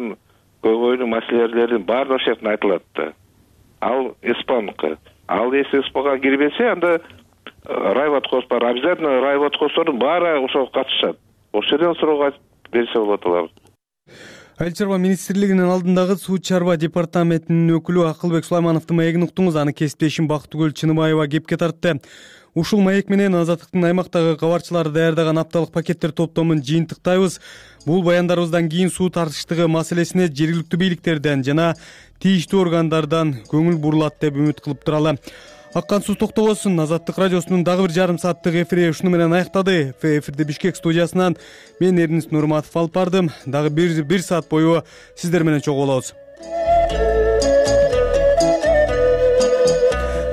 койгон маселелердин баары ошол жерден айтылат да. Ал СПАныкы. Ал если СПга кирбесе, анда райводхоз бар. Обязательно райводхоздордун баары ошого катышат. ошол жерден суроого берсе болот алар. Айыл чарба министрлигинин алдындагы суу чарба департаментинин өкүлү Акылбек Сулаймановдун маегин уктуңуз. Аны кесиптешим Бактыгүл Чыныбаева кепке тартты. Ушул маек менен Азаттыктын аймактагы кабарчылары даярдаган апталык пакеттер топтомун жыйынтыктайбыз. Бул баяндарыбыздан кийин суу тартыштыгы маселесине жергиликтүү бийликтерден жана тийиштүү органдардан көңүл бурулат деп үмүт кылып туралы. Аккан суу токтобосун. Азаттык радиосунун дагы бир жарым сааттык эфири ушуну менен аяктады. Эфирде Бишкек студиясынан мен Эрнис Нурматов алып бардым. Дагы бир саат бою сиздер менен чогуу болобуз.